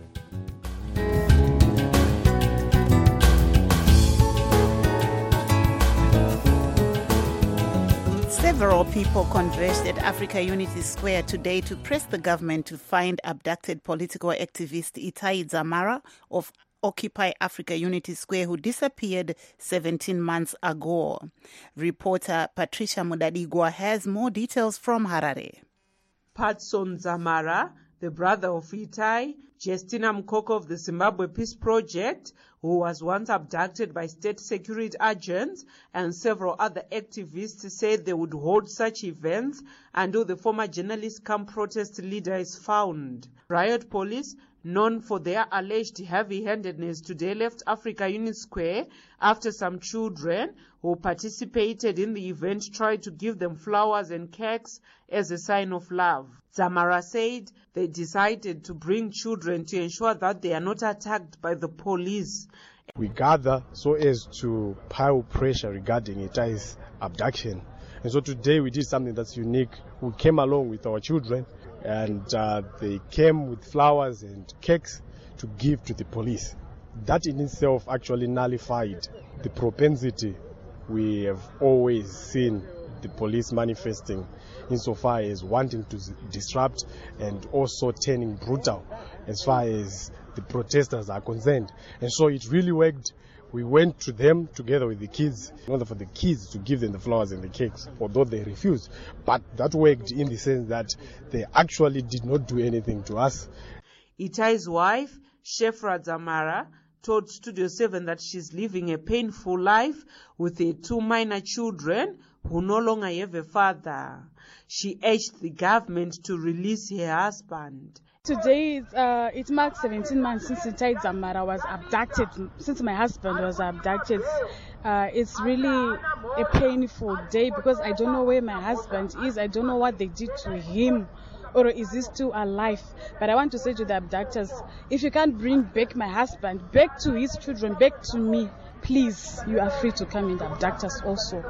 Several people converged at Africa Unity Square today to press the government to find abducted political activist Itai Dzamara of Occupy Africa Unity Square, who disappeared seventeen months ago. Reporter Patricia Mudadigwa has more details from Harare. Patson Dzamara, the brother of Itai, Justina Mkoko of the Zimbabwe Peace Project, who was once abducted by state security agents, and several other activists said they would hold such events until the former journalist come protest leader is found. Riot police, known for their alleged heavy-handedness, today left Africa Unity Square after some children who participated in the event tried to give them flowers and cakes as a sign of love. Dzamara said they decided to bring children to ensure that they are not attacked by the police. We gather so as to pile pressure regarding Itai's abduction. And so today we did something that's unique. We came along with our children, and uh, they came with flowers and cakes to give to the police. That in itself actually nullified the propensity we have always seen the police manifesting insofar as wanting to disrupt and also turning brutal as far as the protesters are concerned. And so it really worked. We went to them together with the kids in order for the kids to give them the flowers and the cakes, although they refused. But that worked in the sense that they actually did not do anything to us. Itai's wife, Shefra Dzamara, told Studio seven that she's living a painful life with her two minor children who no longer have a father. She urged the government to release her husband. Today, uh, it marks seventeen months since Itai Dzamara was abducted, since my husband was abducted. Uh, it's really a painful day because I don't know where my husband is. I don't know what they did to him. Or is he still alive? But I want to say to the abductors, if you can't bring back my husband, back to his children, back to me, please, you are free to come and abduct us also.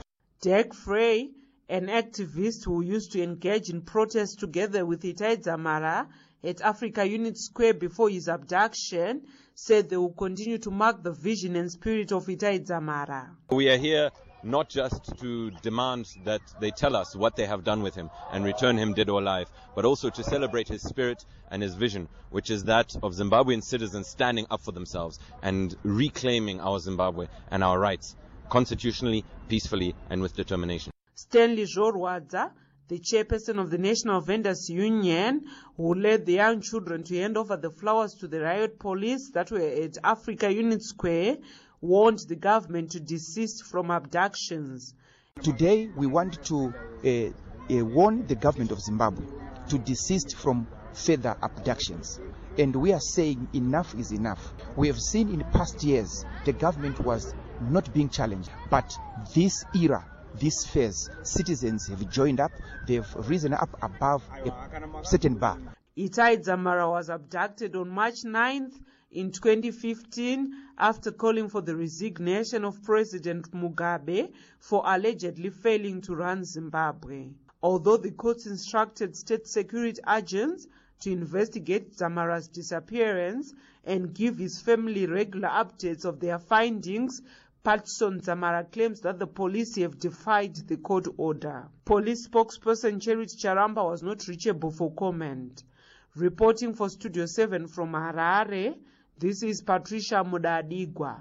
Derek Frey, an activist who used to engage in protests together with Itai Dzamara at Africa Unity Square before his abduction, said they will continue to mark the vision and spirit of Itai Dzamara. We are here not just to demand that they tell us what they have done with him and return him dead or alive, but also to celebrate his spirit and his vision, which is that of Zimbabwean citizens standing up for themselves and reclaiming our Zimbabwe and our rights, constitutionally, peacefully, and with determination. Stanley Jorwadza, the chairperson of the National Vendors Union, who led the young children to hand over the flowers to the riot police that were at Africa Unity Square, warned the government to desist from abductions. Today, we want to uh, uh, warn the government of Zimbabwe to desist from further abductions. And we are saying enough is enough. We have seen in past years the government was not being challenged, but this era, this phase, citizens have joined up, they've risen up above a certain bar. Itai Dzamara was abducted on March ninth in twenty fifteen after calling for the resignation of President Mugabe for allegedly failing to run Zimbabwe. Although the court instructed state security agents to investigate Dzamara's disappearance and give his family regular updates of their findings, Patson Dzamara claims that the police have defied the court order. Police spokesperson Charity Charamba was not reachable for comment. Reporting for Studio seven from Harare, this is Patricia Mudadigwa.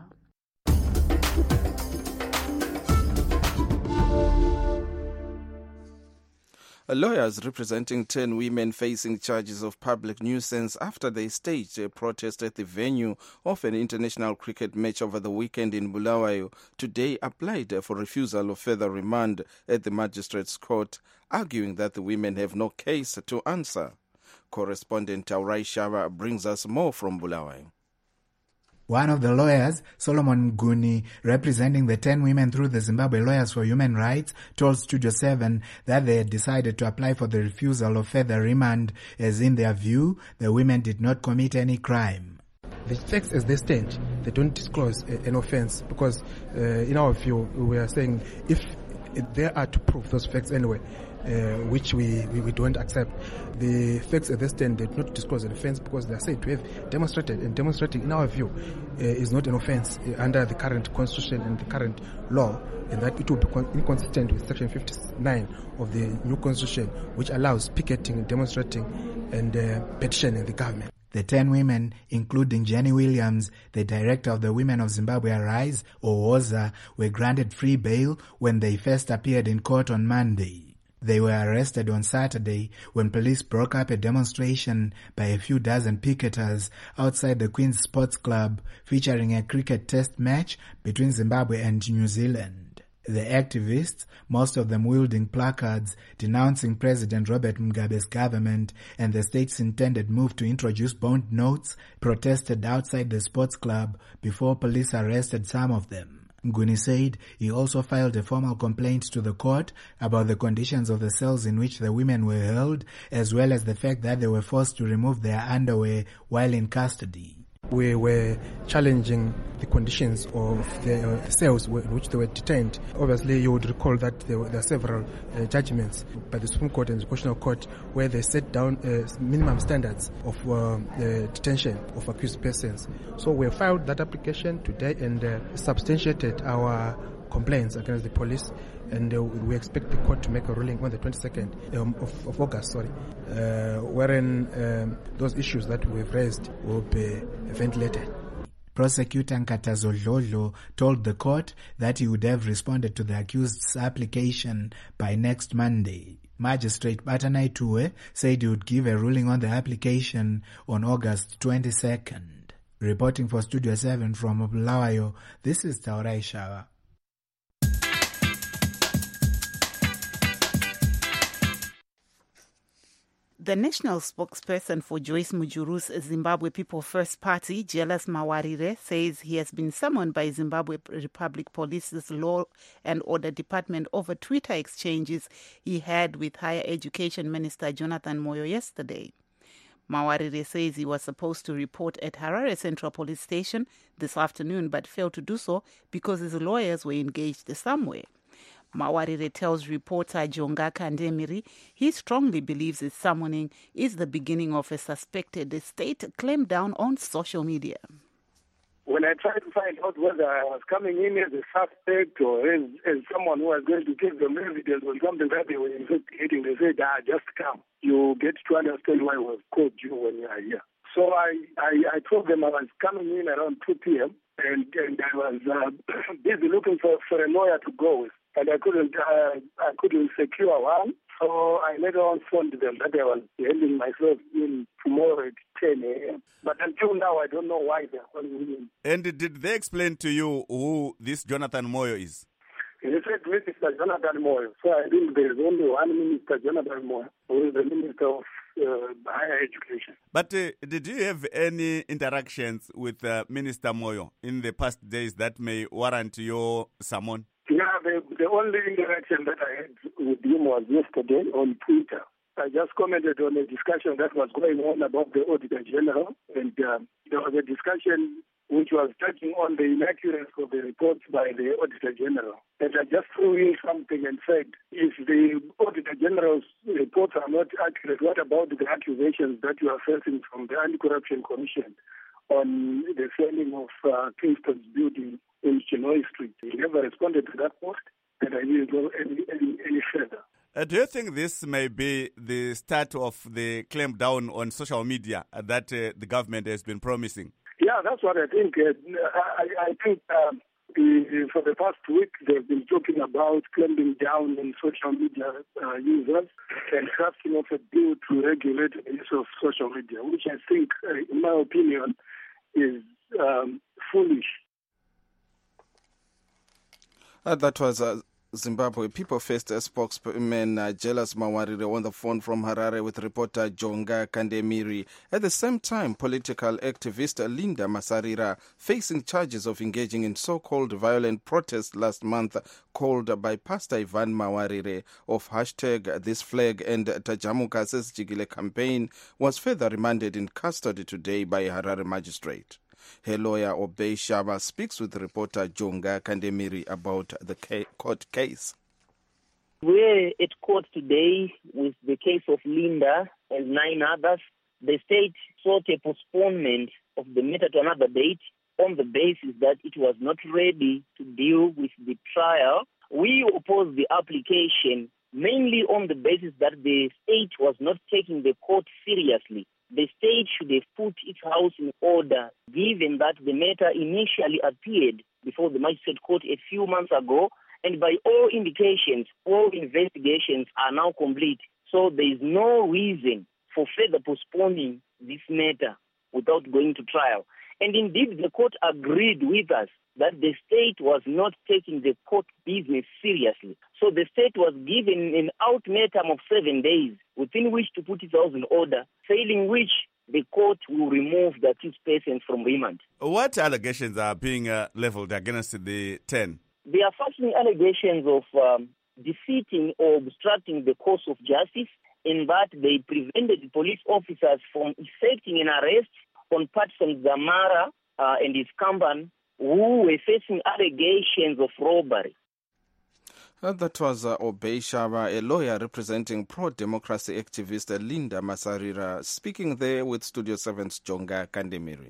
Lawyers representing ten women facing charges of public nuisance after they staged a protest at the venue of an international cricket match over the weekend in Bulawayo today applied for refusal of further remand at the magistrates' court, arguing that the women have no case to answer. Correspondent Taurai Shava brings us more from Bulawayo. One of the lawyers, Solomon Guni, representing the ten women through the Zimbabwe Lawyers for Human Rights, told Studio seven that they had decided to apply for the refusal of further remand, as in their view, the women did not commit any crime. The facts as they stand, they don't disclose uh, an offense because, uh, in our view, we are saying if they are to prove those facts anyway, Uh, which we, we, we don't accept. The facts at this stand, they do not disclose an offense because they are said to have demonstrated, and demonstrating, in our view, uh, is not an offense uh, under the current constitution and the current law, and that it will be con- inconsistent with section fifty-nine of the new constitution, which allows picketing, demonstrating, and uh, petitioning the government. The ten women, including Jenny Williams, the director of the Women of Zimbabwe Arise, or WOZA, were granted free bail when they first appeared in court on Monday. They were arrested on Saturday when police broke up a demonstration by a few dozen picketers outside the Queen's Sports Club featuring a cricket test match between Zimbabwe and New Zealand. The activists, most of them wielding placards denouncing President Robert Mugabe's government and the state's intended move to introduce bond notes, protested outside the sports club before police arrested some of them. Nguni said he also filed a formal complaint to the court about the conditions of the cells in which the women were held, as well as the fact that they were forced to remove their underwear while in custody. We were challenging the conditions of the, uh, the cells in which they were detained. Obviously, you would recall that there were, there are several uh, judgments by the Supreme Court and the Constitutional Court where they set down uh, minimum standards of uh, the detention of accused persons. So we filed that application today and uh, substantiated our complaints against the police, and uh, we expect the court to make a ruling on the twenty-second um, of, of August, sorry, uh, wherein um, those issues that we've raised will be ventilated. Prosecutor Nkatazo Dlodlo told the court that he would have responded to the accused's application by next Monday. Magistrate Batanai Tue said he would give a ruling on the application on August twenty-second. Reporting for Studio seven from Bulawayo, this is Taurai Shawa. The national spokesperson for Joyce Mujuru's Zimbabwe People First Party, Jealous Mawarire, says he has been summoned by Zimbabwe Republic Police's Law and Order Department over Twitter exchanges he had with Higher Education Minister Jonathan Moyo yesterday. Mawarire says he was supposed to report at Harare Central Police Station this afternoon but failed to do so because his lawyers were engaged somewhere. Mawarire tells reporter Jonga Kandemiri he strongly believes his summoning is the beginning of a suspected state clampdown on social media. When I tried to find out whether I was coming in as a suspect or as, as someone who was going to give them evidence on something that they were investigating, they said, ah, just come. You get to understand why I was called you when you are here. So I, I, I told them I was coming in around two p.m. and, and I was uh, busy looking for, for a lawyer to go with. And I couldn't, uh, I couldn't secure one, so I later on phoned them that I was handing myself in tomorrow at ten a.m. But until now, I don't know why they're calling me in. And did they explain to you who this Jonathan Moyo is? They said Mister Jonathan Moyo. So I think there is only one Minister Jonathan Moyo, who is the Minister of uh, Higher Education. But uh, did you have any interactions with uh, Minister Moyo in the past days that may warrant your summon? Yeah, the, the only interaction that I had with him was yesterday on Twitter. I just commented on a discussion that was going on about the Auditor General, and uh, there was a discussion which was touching on the inaccuracy of the reports by the Auditor General. And I just threw in something and said, if the Auditor General's reports are not accurate, what about the accusations that you are facing from the Anti-Corruption Commission on the selling of uh, Kingston's building in Chinoy Street? He never responded to that post, and I didn't go any, any, any further. Uh, do you think this may be the start of the clamp down on social media uh, that uh, the government has been promising? Yeah, that's what I think. Uh, I, I think um, the, for the past week, they've been talking about clamping down on social media uh, users and crafting of a bill to regulate the use of social media, which I think, uh, in my opinion, is um, foolish. Uh, that was uh, Zimbabwe People First uh, spokesman uh, Jealous Mawarire on the phone from Harare with reporter Jonga Kandemiri. At the same time, political activist Linda Masarira facing charges of engaging in so-called violent protests last month called by Pastor Ivan Mawarire of hashtag This Flag and Tajamuka Says Jigile campaign was further remanded in custody today by a Harare magistrate. Her lawyer Obey Shaba speaks with reporter Jonga Kandemiri about the ca- court case. We're at court today with the case of Linda and nine others. The state sought a postponement of the matter to another date on the basis that it was not ready to deal with the trial. We opposed the application mainly on the basis that the state was not taking the court seriously. The state should have put its house in order, given that the matter initially appeared before the magistrate court a few months ago, and by all indications, all investigations are now complete. So there is no reason for further postponing this matter without going to trial. And indeed, the court agreed with us that the state was not taking the court business seriously. So the state was given an ultimatum of seven days within which to put its house in order, failing which the court will remove the accused persons from remand. What allegations are being uh, leveled against the ten? There are firstly allegations of um, defeating or obstructing the course of justice in that they prevented police officers from effecting an arrest on Patson Zamara uh, and his company, who were facing allegations of robbery. Uh, that was uh, Obey Shaba, a lawyer representing pro-democracy activist Linda Masarira, speaking there with Studio seven's Jonga Kandemiri.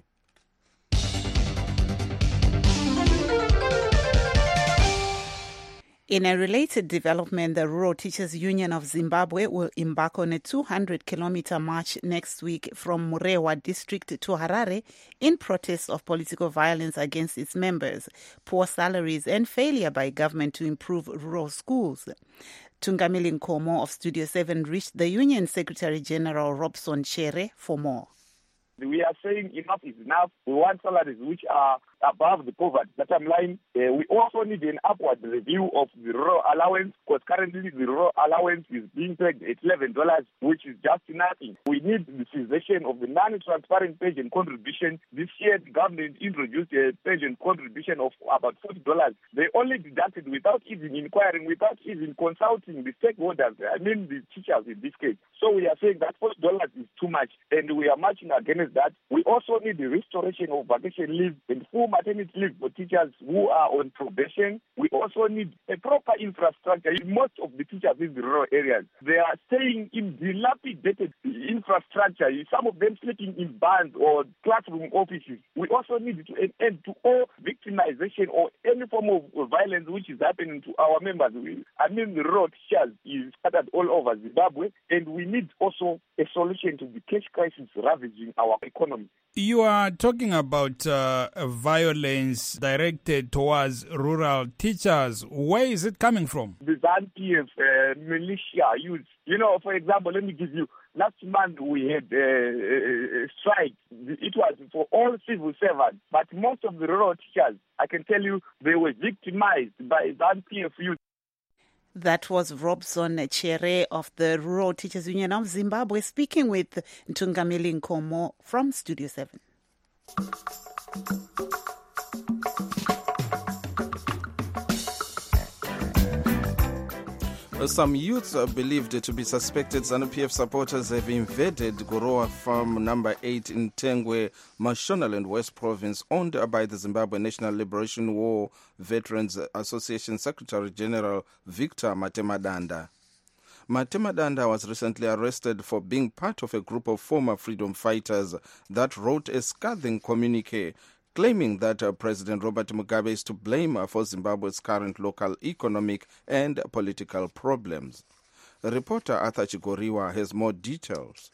In a related development, the Rural Teachers Union of Zimbabwe will embark on a two hundred kilometer march next week from Murewa district to Harare in protest of political violence against its members, poor salaries and failure by government to improve rural schools. Tungamili Nkomo of Studio seven reached the Union Secretary General Robson Chere for more. We are saying enough is enough. We want salaries which are above the poverty bottom line. Uh, we also need an upward review of the rural allowance, because currently the rural allowance is being paid at eleven dollars, which is just nothing. We need the cessation of the non-transparent pension contribution. This year, the government introduced a pension contribution of about forty dollars. They only deducted without even inquiring, without even consulting the stakeholders, I mean the teachers in this case. So we are saying that forty dollars is too much, and we are marching against that. We also need the restoration of vacation leave and full maternity leave for teachers who are on probation. We also need a proper infrastructure. Most of the teachers in the rural areas, they are staying in dilapidated infrastructure. Some of them sleeping in barns or classroom offices. We also need to an end to all victimization or any form of violence which is happening to our members. We, I mean, the rural teachers is scattered all over Zimbabwe, and we need also a solution to the cash crisis ravaging our economy. You are talking about uh, violence directed towards rural teachers. Where is it coming from? The ZANU P F uh, militia youth. You know, for example, let me give you, last month we had uh, a strike. It was for all civil servants, but most of the rural teachers, I can tell you, they were victimized by ZANU P F youth. That was Robson Chere of the Rural Teachers Union of Zimbabwe speaking with Ntungamili Nkomo from Studio seven. Some youths are believed to be suspected ZANU-P F supporters have invaded Gorowa Farm number eight in Tengwe, Mashonaland West Province, owned by the Zimbabwe National Liberation War Veterans Association Secretary General Victor Matemadanda. Matemadanda was recently arrested for being part of a group of former freedom fighters that wrote a scathing communique claiming that uh, President Robert Mugabe is to blame uh, for Zimbabwe's current local economic and political problems. Reporter Arthur Chigoriwa has more details.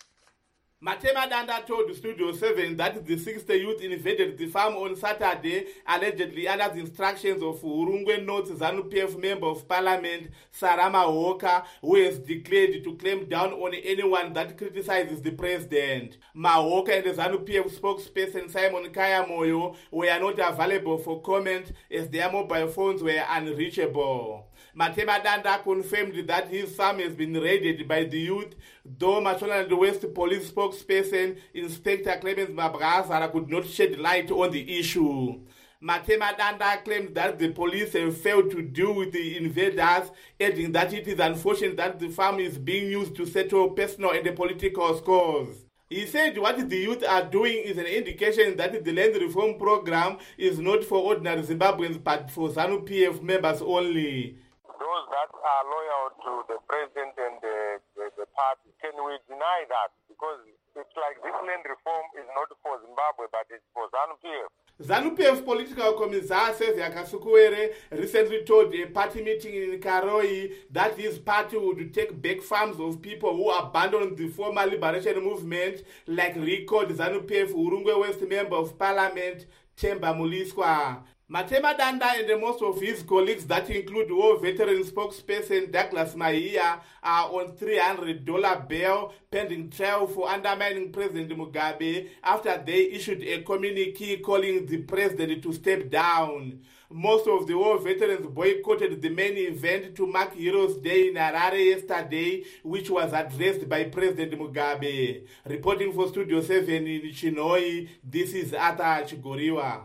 Matemadanda told Studio seven that the sixty youth invaded the farm on Saturday, allegedly under the instructions of Urungwe North ZANU-P F Member of Parliament Sarama Mahoka, who has declared to clamp down on anyone that criticizes the president. Mahoka and the ZANU-P F spokesperson Simon Kayamoyo were not available for comment as their mobile phones were unreachable. Matemadanda confirmed that his farm has been raided by the youth, though Mashonaland West Police spokesperson Inspector Clemens Mabrazara could not shed light on the issue. Matemadanda claimed that the police have failed to deal with the invaders, adding that it is unfortunate that the farm is being used to settle personal and political scores. He said what the youth are doing is an indication that the land reform program is not for ordinary Zimbabweans but for ZANU-P F members only. Those that are loyal to the president and the, the, the party, can we deny that? Because it's like this land reform is not for Zimbabwe, but it's for ZANU-P F. ZANU-P F political commissar Sezia Kasukuwere recently told a party meeting in Karoi that his party would take back farms of people who abandoned the former liberation movement, like recalled ZANU-P F Urungwe West Member of Parliament Themba Muliswa. Matemadanda and most of his colleagues, that include war veteran spokesperson Douglas Maia, are on three hundred dollars bail pending trial for undermining President Mugabe after they issued a communique calling the president to step down. Most of the war veterans boycotted the main event to mark Heroes Day in Harare yesterday, which was addressed by President Mugabe. Reporting for Studio seven in Chinoi, this is Arthur Chigoriwa.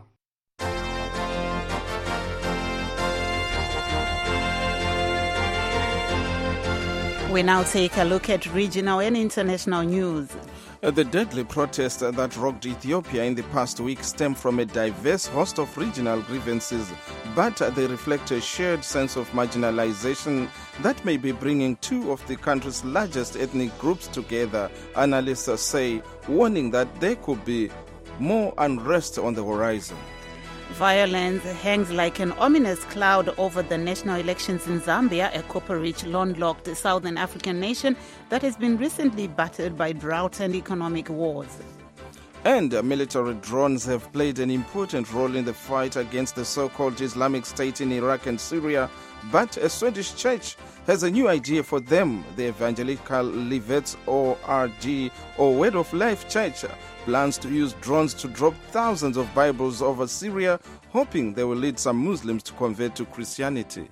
We now take a look at regional and international news. The deadly protests that rocked Ethiopia in the past week stem from a diverse host of regional grievances, but they reflect a shared sense of marginalization that may be bringing two of the country's largest ethnic groups together, analysts say, warning that there could be more unrest on the horizon. Violence hangs like an ominous cloud over the national elections in Zambia, a copper-rich, landlocked southern African nation that has been recently battered by drought and economic wars. And military drones have played an important role in the fight against the so-called Islamic State in Iraq and Syria, but a Swedish church has a new idea for them. The Evangelical Livets O R G, or Word of Life Church, plans to use drones to drop thousands of Bibles over Syria, hoping they will lead some Muslims to convert to Christianity.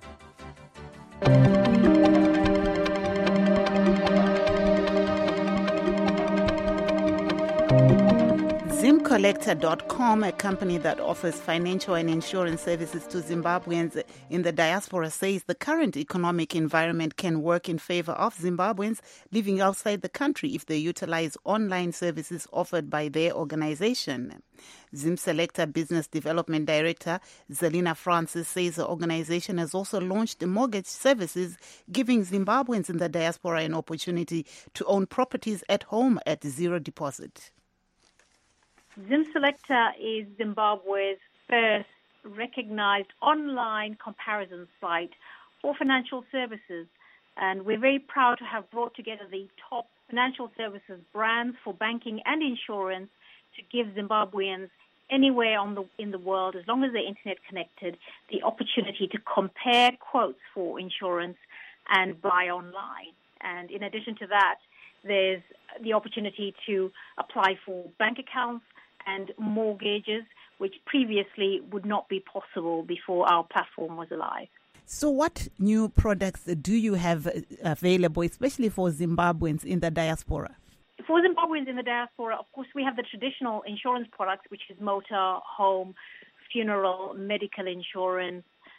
Zim Collector dot com, a company that offers financial and insurance services to Zimbabweans in the diaspora, says the current economic environment can work in favor of Zimbabweans living outside the country if they utilize online services offered by their organization. Zim Selector Business Development Director Zelina Francis says the organization has also launched mortgage services, giving Zimbabweans in the diaspora an opportunity to own properties at home at zero deposit. Zim Selector is Zimbabwe's first recognized online comparison site for financial services, and we're very proud to have brought together the top financial services brands for banking and insurance to give Zimbabweans anywhere on the, in the world, as long as they're internet connected, the opportunity to compare quotes for insurance and buy online. And in addition to that, there's the opportunity to apply for bank accounts and mortgages, which previously would not be possible before our platform was alive. So what new products do you have available, especially for Zimbabweans in the diaspora? For Zimbabweans in the diaspora, of course, we have the traditional insurance products, which is motor, home, funeral, medical insurance,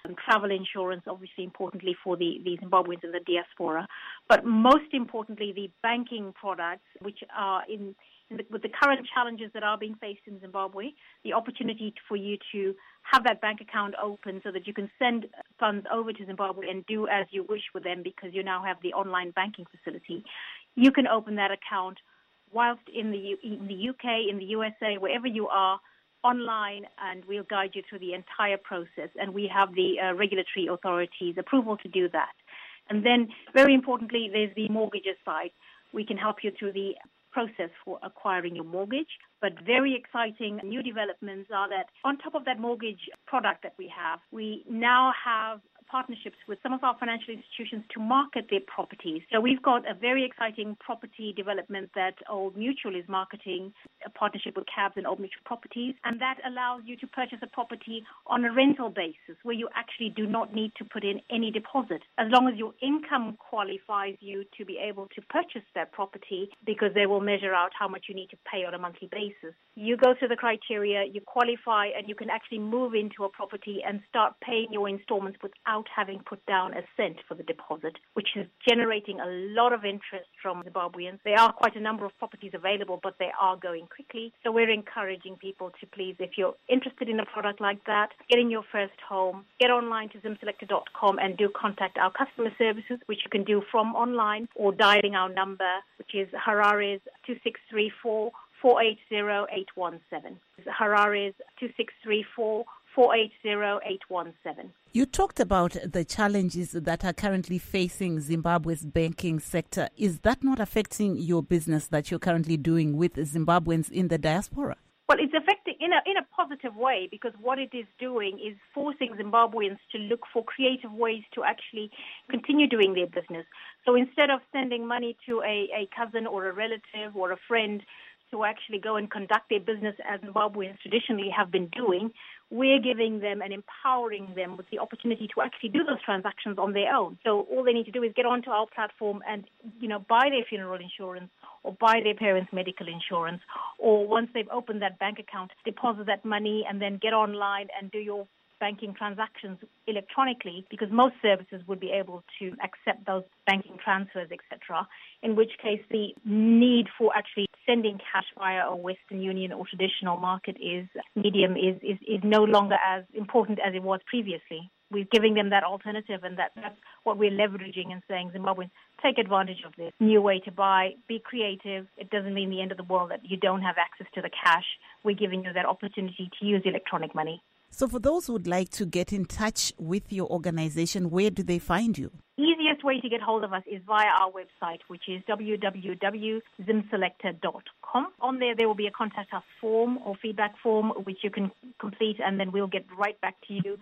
and travel insurance, obviously importantly for the, the Zimbabweans in the diaspora. But most importantly, the banking products, which are in, in the, with the current challenges that are being faced in Zimbabwe, the opportunity for you to have that bank account open so that you can send funds over to Zimbabwe and do as you wish with them because you now have the online banking facility. You can open that account whilst in the, U- in the U K, in the U S A, wherever you are, online, and we'll guide you through the entire process. And we have the uh, regulatory authorities' approval to do that. And then, very importantly, there's the mortgages side. We can help you through the process for acquiring your mortgage. But very exciting new developments are that on top of that mortgage product that we have, we now have partnerships with some of our financial institutions to market their properties. So we've got a very exciting property development that Old Mutual is marketing, a partnership with C A B S and Old Mutual Properties, and that allows you to purchase a property on a rental basis where you actually do not need to put in any deposit, as long as your income qualifies you to be able to purchase that property, because they will measure out how much you need to pay on a monthly basis. You go through the criteria, you qualify, and you can actually move into a property and start paying your installments without having put down a cent for the deposit, which is generating a lot of interest from Zimbabweans. There are quite a number of properties available, but they are going quickly. So we're encouraging people to please, if you're interested in a product like that, getting your first home, get online to zim selector dot com and do contact our customer services, which you can do from online or dialing our number, which is Harare's two six three four, four eight zero, eight one seven. Harare's two six three four, four eight zero, eight one seven. You talked about the challenges that are currently facing Zimbabwe's banking sector. Is that not affecting your business that you're currently doing with Zimbabweans in the diaspora? Well, it's affecting in a in a positive way, because what it is doing is forcing Zimbabweans to look for creative ways to actually continue doing their business. So instead of sending money to a, a cousin or a relative or a friend to actually go and conduct their business as Zimbabweans traditionally have been doing, we're giving them and empowering them with the opportunity to actually do those transactions on their own. So all they need to do is get onto our platform and, you know, buy their funeral insurance or buy their parents' medical insurance, or once they've opened that bank account, deposit that money and then get online and do your banking transactions electronically, because most services would be able to accept those banking transfers, et cetera, in which case the need for actually sending cash via a Western Union or traditional market is medium is, is, is no longer as important as it was previously. We're giving them that alternative, and that, that's what we're leveraging and saying, Zimbabweans, take advantage of this new way to buy, be creative. It doesn't mean the end of the world that you don't have access to the cash. We're giving you that opportunity to use electronic money. So for those who would like to get in touch with your organization, where do they find you? Easiest way to get hold of us is via our website, which is w w w dot zim selector dot com. On there, there will be a contact us form or feedback form, which you can complete, and then we'll get right back to you.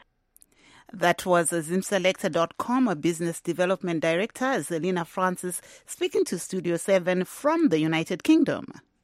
That was zim selector dot com, a business development director, Zelina Francis, speaking to Studio seven from the United Kingdom.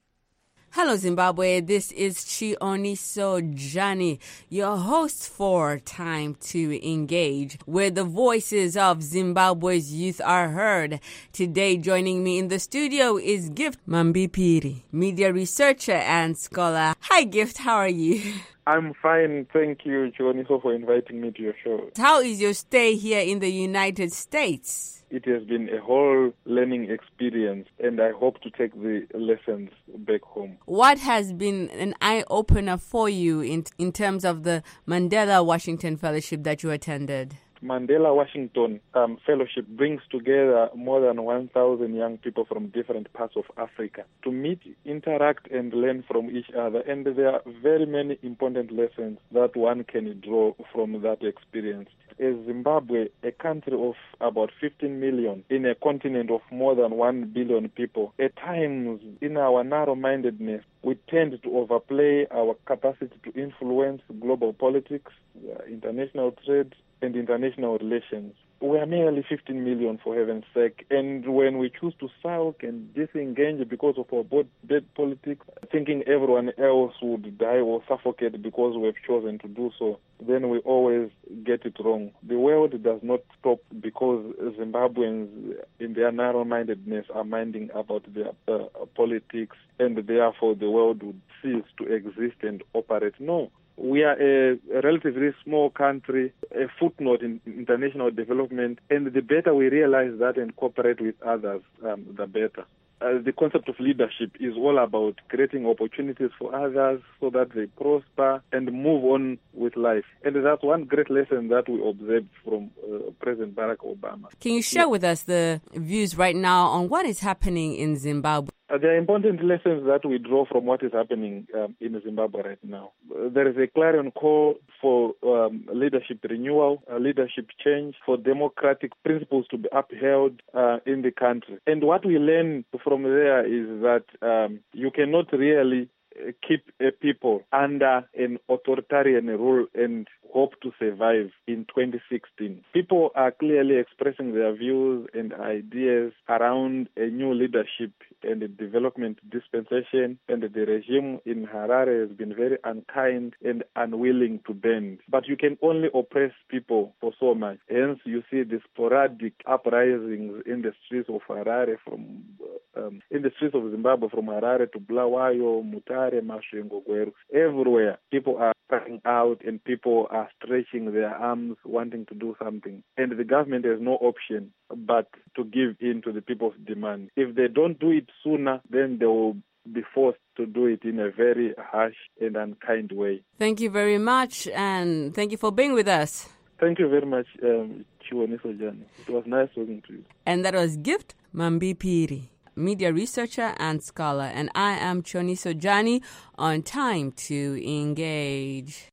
Hello, Zimbabwe. This is Chioniso Jani, your host for Time to Engage, where the voices of Zimbabwe's youth are heard. Today, joining me in the studio is Gift Mambipiri, media researcher and scholar. Hi, Gift. How are you? I'm fine. Thank you, Chioniso, for inviting me to your show. How is your stay here in the United States? It has been a whole learning experience, and I hope to take the lessons back home. What has been an eye-opener for you in in terms of the Mandela Washington Fellowship that you attended? Mandela Washington um, Fellowship brings together more than one thousand young people from different parts of Africa to meet, interact, and learn from each other. And there are very many important lessons that one can draw from that experience. As Zimbabwe, a country of about fifteen million in a continent of more than one billion people, at times in our narrow-mindedness, we tend to overplay our capacity to influence global politics, uh, international trade, and international relations. We are merely fifteen million, for heaven's sake, and when we choose to sulk and disengage because of our bad politics, thinking everyone else would die or suffocate because we have chosen to do so, then we always get it wrong. The world does not stop because Zimbabweans, in their narrow-mindedness, are minding about their uh, politics, and therefore the world would cease to exist and operate. No. We are a, a relatively small country, a footnote in international development, and the better we realize that and cooperate with others, um, the better. Uh, the concept of leadership is all about creating opportunities for others so that they prosper and move on with life. And that's one great lesson that we observed from uh, President Barack Obama. Can you share yeah. with us the views right now on what is happening in Zimbabwe? Uh, there are important lessons that we draw from what is happening um, in Zimbabwe right now. Uh, there is a clarion call for um, leadership renewal, uh, leadership change, for democratic principles to be upheld uh, in the country. And what we learn from there is that um, you cannot really keep a people under an authoritarian rule and hope to survive in twenty sixteen. People are clearly expressing their views and ideas around a new leadership and a development dispensation, and the regime in Harare has been very unkind and unwilling to bend. But you can only oppress people for so much. Hence, you see the sporadic uprisings in the streets of Harare, from um, in the streets of Zimbabwe, from Harare to Bulawayo, Mutare, Masvingo, Gweru. Everywhere, people are crying out and people are stretching their arms, wanting to do something. And the government has no option but to give in to the people's demand. If they don't do it sooner, then they will be forced to do it in a very harsh and unkind way. Thank you very much, and thank you for being with us. Thank you very much, um, Chioniso Jani. It was nice talking to you. And that was Gift Mambipiri, media researcher and scholar. And I am Chioniso Jani on Time to Engage.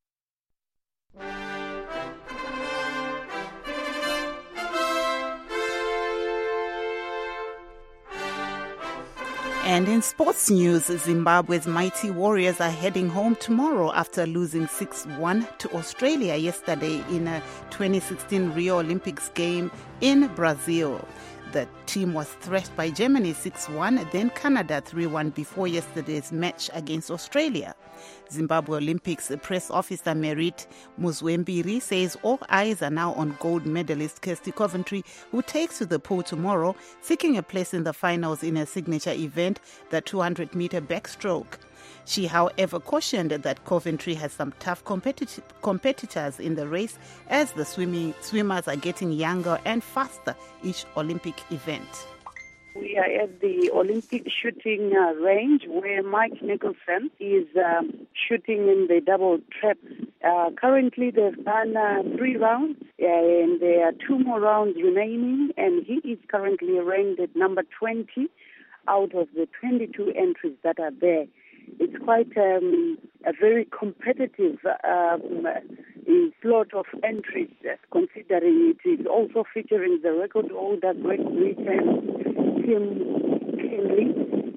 And in sports news, Zimbabwe's mighty Warriors are heading home tomorrow after losing six one to Australia yesterday in a twenty sixteen Rio Olympics game in Brazil. The team was thrashed by Germany six one, then Canada three one before yesterday's match against Australia. Zimbabwe Olympics press officer Merit Muzwembiri says all eyes are now on gold medalist Kirsty Coventry, who takes to the pool tomorrow, seeking a place in the finals in a signature event, the two hundred meter backstroke. She, however, cautioned that Coventry has some tough competi- competitors in the race as the swimming swimmers are getting younger and faster each Olympic event. We are at the Olympic shooting uh, range where Mike Nicholson is um, shooting in the double trap. Uh, currently, they've done uh, three rounds, uh, and there are two more rounds remaining, and he is currently ranked at number twenty out of the twenty-two entries that are there. It's quite um, a very competitive um, slot of entries, uh, considering it is also featuring the record holder Great Britain, Tim Kinley,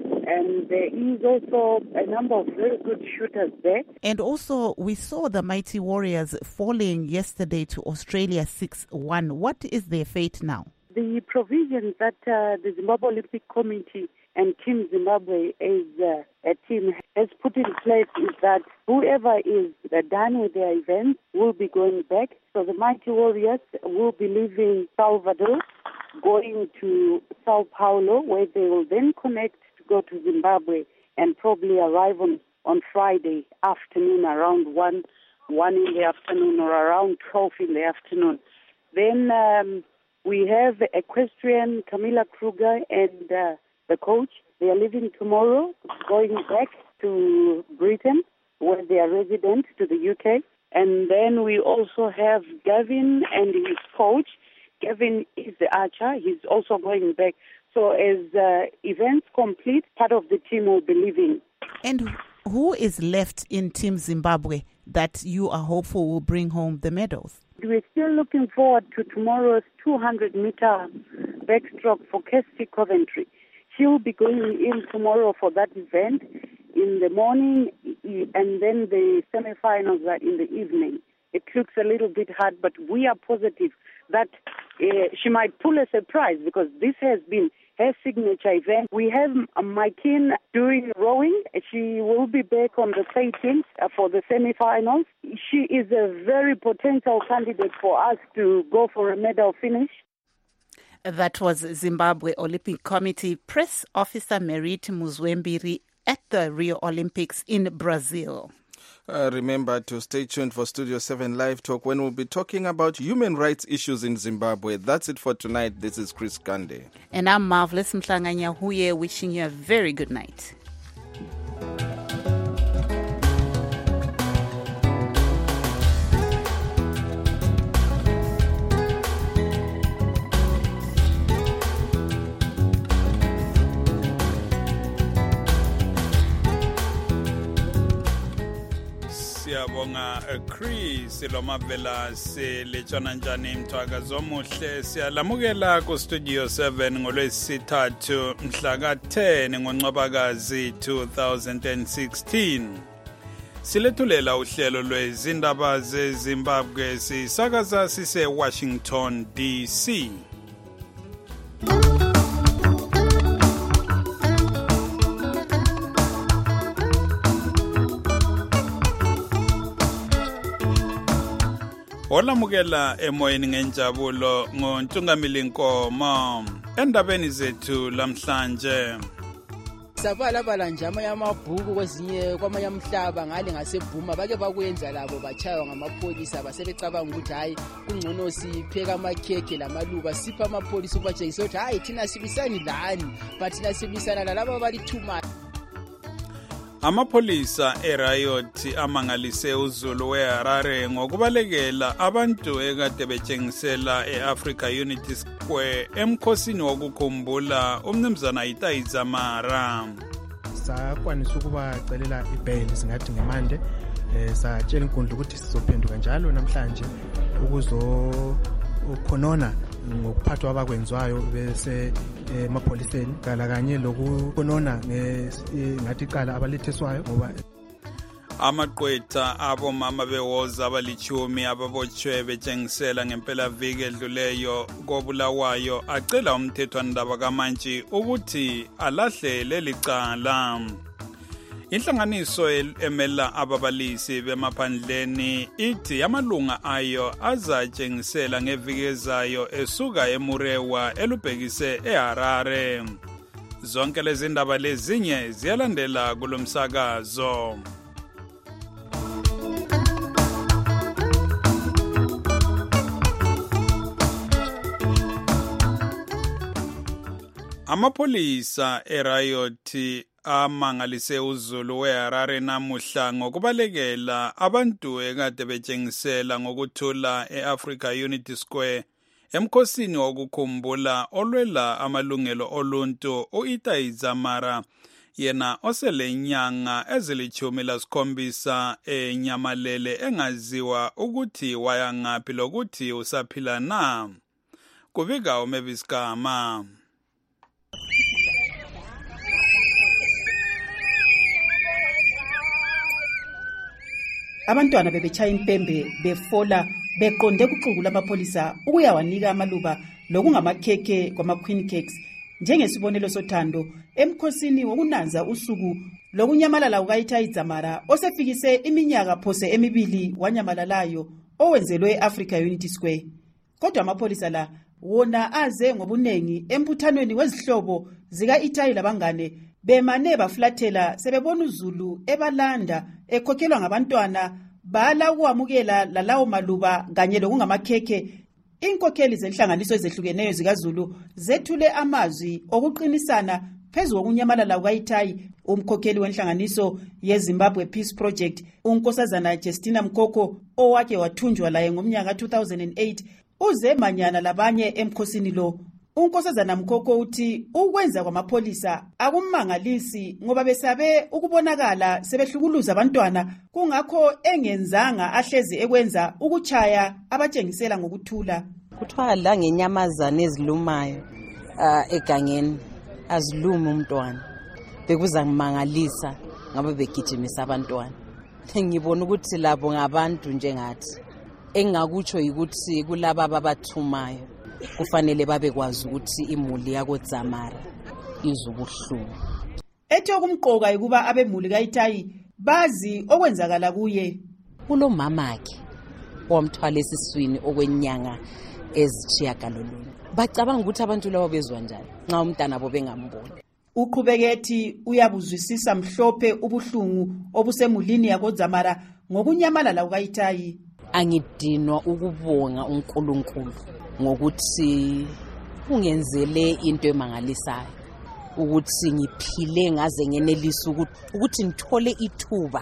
and there is also a number of very good shooters there. And also, we saw the mighty Warriors falling yesterday to Australia six one. What is their fate now? The provisions that uh, the Zimbabwe Olympic Committee and Team Zimbabwe as uh, a team has put in place is that whoever is uh, done with their events will be going back. So the Mighty Warriors will be leaving Salvador, going to Sao Paulo, where they will then connect to go to Zimbabwe and probably arrive on, on Friday afternoon around one, one in the afternoon or around twelve in the afternoon. Then um, we have equestrian Camilla Kruger and uh, the coach. They are leaving tomorrow, going back to Britain, where they are resident, to the U K. And then we also have Gavin and his coach. Gavin is the archer. He's also going back. So as uh, events complete, part of the team will be leaving. And who is left in Team Zimbabwe that you are hopeful will bring home the medals? We're still looking forward to tomorrow's two hundred meter backstroke for Kirsty Coventry. She'll be going in tomorrow for that event in the morning, and then the semi-finals are in the evening. It looks a little bit hard, but we are positive that uh, she might pull a surprise because this has been her signature event. We have Maikin doing rowing. She will be back on the thirteenth for the semi-finals. She is a very potential candidate for us to go for a medal finish. That was Zimbabwe Olympic Committee press officer Merit Muzwembiri at the Rio Olympics in Brazil. Uh, remember to stay tuned for Studio seven Live Talk when we'll be talking about human rights issues in Zimbabwe. That's it for tonight. This is Chris Kande. And I'm Marvelous Mhlanganya Huye, wishing you a very good night. Siyabonga Chris Lomavela selechana njani mthwaka zomuhle siyalamukela ku Studio seven ngolwesithathu mhla ka ten ngoNcwabakazi two thousand sixteen. Silethulela uhlelo lwezindaba zeZimbabwe sisakaza sise Washington D C. Olamukela emoyeni ngenjabulo ngoNtungamili Nkomo endabeni zethu lamhlanje. Sabala bala njama yamabhuku kwezinye kwamanye umhlaba ngale ngaseBhuma bake bakwenza labo bachaywa ngamapholisa basebecabanga ukuthi hayi kungcono sipheka amakhekhe lamaluba sipha amapholisa ukubatshengisa ukuthi hayi thina sibisani lani but thina sibisana lalabo balithuma. Amapolisa eriot amangalise uZulu weHarare ngokubalekela abantu ekade betshengisela eAfrica Unity Square emkhosini wokukhumbula umnumzana Itayi Dzamara. Sakwanisa ukubacelela ibail singathi ngemande eh satshela inkundla ukuthi sizophenduka njalo namhlanje ukuzo ukhonona ngokuphathwa abakwenziwayo bese emapoliseni kala kanye lokukhonona ngathi iqala abaletheswayo ngoba amaqwetha abomama bewoza abalichumi ababotshwe betshengisela ngempela viki edluleyo kobulawayo acela umthethwandaba kaMantshi ukuthi alahle lelicala. Inhlanganiso emela ababalisi bemaphandleni ithi amalunga ayo azatshengisela ngeviki ezayo esuka eMurewa elubhekise eHarare. Zonke lezi ndaba lezinye ziyalandela kulomsakazo. Amapolisa eriot amangalise uZulu weHarare namuhla ngokubalekela abantu ekade betshengisela ngokuthula eAfrica Unity Square emkhosini wokukhumbula olwela amalungelo oluntu uItayi Dzamara yena oselenyanga ezilichumi lasikhombisa enyamalele engaziwa ukuthi waya ngaphi lokuthi usaphila na. Kubika uMeviskama. Abantwana bebechaya impembe befola beqonde kuxuku lamapolisa ukuyawanika amaluba lokungamakhekhe kwama-queen cakes njengesibonelo sothando emkhosini wokunanza usuku lokunyamalala kukaItayi Dzamara osefikise iminyaka phose emibili wanyamalalayo owenzelwe eAfrica Unity Square. Kodwa amapolisa la wona aze ngobunengi emputhanweni wezihlobo zika-Itayi labangane bemane baflathela sebebona uZulu ebalanda ekhokhelwa ngabantwana bala ukwamukela lalawo maluba kanye lokungamakhekhe. Inkokheli zenhlanganiso ezehlukeneyo zikaZulu zethule amazwi okuqinisana phezu kokunyamalala kukaItayi. Umkhokheli wenhlanganiso yeZimbabwe Peace Project unkosazana Justina Mkoko owake wathunjwa laye ngomnyaka two thousand eight uze manyana labanye emkhosini lo. Unkosazana Mkoko uthi ukwenza kwamapolisa akumangalisi ngoba besabe ukubonakala sebehlukuluza abantwana kungakho engenzanga ahlezi ekwenza ukuchaya abatshengisela ngokuthula. Kuthiwa la ngenyamazana ezilumayo uh, egangeni azilumi umntwana bekuza ngimangalisa ngabe begijimisa abantwana. Ngibona ukuthi labo ngabantu njengathi engakutsho ukuthi kulaba ababathumayo kufanele babekwazi ukuthi imuli yakoDzamara izubuhlungu. Ethi okumqoka ukuba abemuli kaItayi bazi okwenzakala kuye. Kulo mamakhe wamthwala esiswini okwenyanga ezitshiyagalolunye. Bacabanga ukuthi abantu labo bezwa njani nxa umntana bo bengamboni. Uqhubeke ethi uyabuzwisisa mhlophe ubuhlungu obusemulini yakoDzamara ngokunyamalala kukaItayi. Angidinwa ukubonga uNkulunkulu ngokuthi ungenzele into emangalisayo, ukuthi ngiphile ngaze ngenelisa ukuthi ngithole ithuba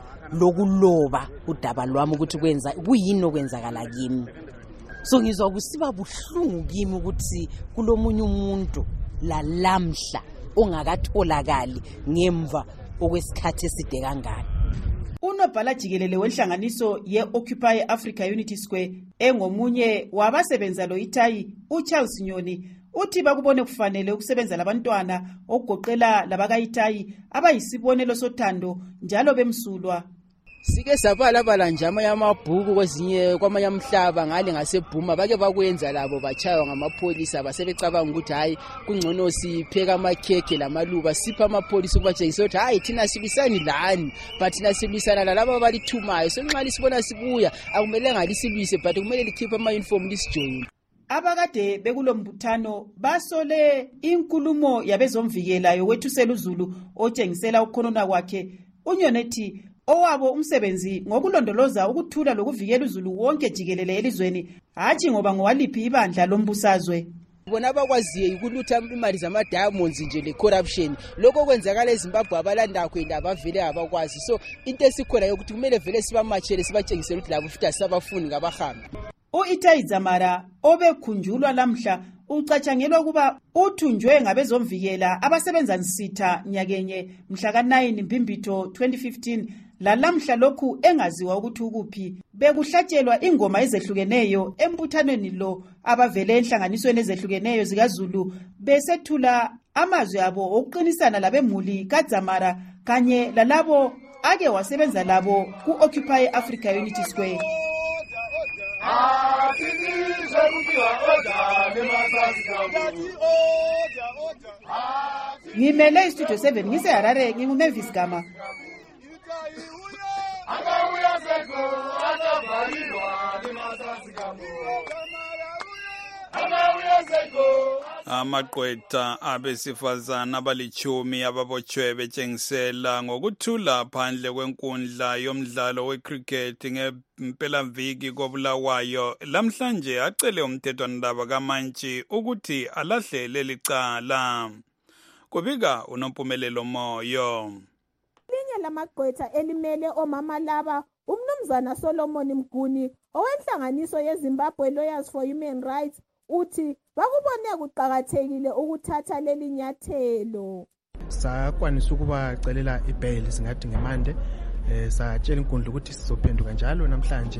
lokuloba udaba lwami ukuthi kwenza kuyini okwenzakala kimi. So ngizwa kusiba buhlungu kimi ukuthi kulomunye umuntu la lamhla ongakatholakali ngemva okwesikhathi eside kangaka. Unobhala jikelele wenhlanganiso ye-Occupy Africa Unity Square engomunye wabasebenza lo Itayi, uCharles Nyoni, uthi bakubone kufanele ukusebenza labantwana okugoqela labakaItayi abayisibonelo sothando njalo bemsulwa. Sike sabalabala njama yamabhuku kwezinye kwamanye umhlaba ngale ngaseBhuma bake bakwenza labo bachaywa ngamapholisa basebecabanga ukuthi hayi kungcono sipheka amakhekhe lamaluba sipha amapholisa ukubatshengisa ukuthi hayi thina silwisani lani but thina silwisana lalabo abalithumayo. So nxa lisibona sibuya akumele ngalisilwise but kumele likhiphe ama uniform lisijoyine. Abakade bekulombuthano basole inkulumo yabezomvikela yokwethusela uZulu otshengisela ukukhonona kwakhe. Unyonethi owabo umsebenzi ngokulondoloza ukuthula lokuvikela uZulu wonke jikelele elizweni, hatshi ngoba ngowaliphi ibandla lombusazwe. Bona abakwaziyo ukulutha imali zama diamonds nje le corruption. Lokho kwenzakala eZimbabwe abalanda kwenda abavele abakwazi. So into esikhona ukuthi kumele vele sibamatshele sibatshengisele ukuthi labo futhi asabafuni ngabahambi. U-Itayi Dzamara obekhunjulwa lamhla ucatshangelwa ukuba uthunjwe ngabezomvikela abasebenza nsitha nyakenye mhla ka nine Mbimbitho twenty fifteen. Lalamhla lokhu engaziwa ukuthi ukuphi bekuhlatshelwa ingoma ezehlukeneyo embuthanweni lo abavele enhlanganisweni ezehlukeneyo zikaZulu besethula amazwi abo okuqinisana labemuli kaDzamara kanye lalabo ake wasebenza labo ku-Occupy Africa Unity Square. Ngimele istudio seven ngise Harare nginguMavis Gama. Amaqwetha abesifazana abalichumi ababotshwe betshengisela ngokuthula phandle kwenkundla yomdlalo wecricket ngempelaviki koBulawayo lamhlanje acele umthethwandaba kaMantshi ukuthi alahle leli cala. Kubika uNompumelelo Moyo. Linye lamaqwetha elimele omama laba umnumzana Solomon Mguni owenhlanganiso yeZimbabwe Lawyers for Human Rights uthi bakubone kuqhakathekile ukuthatha leli nyathelo. Sakwanisa ukubacelela ibail singathi ngemande eh satshela inkundla ukuthi sizophenduka njalo namhlanje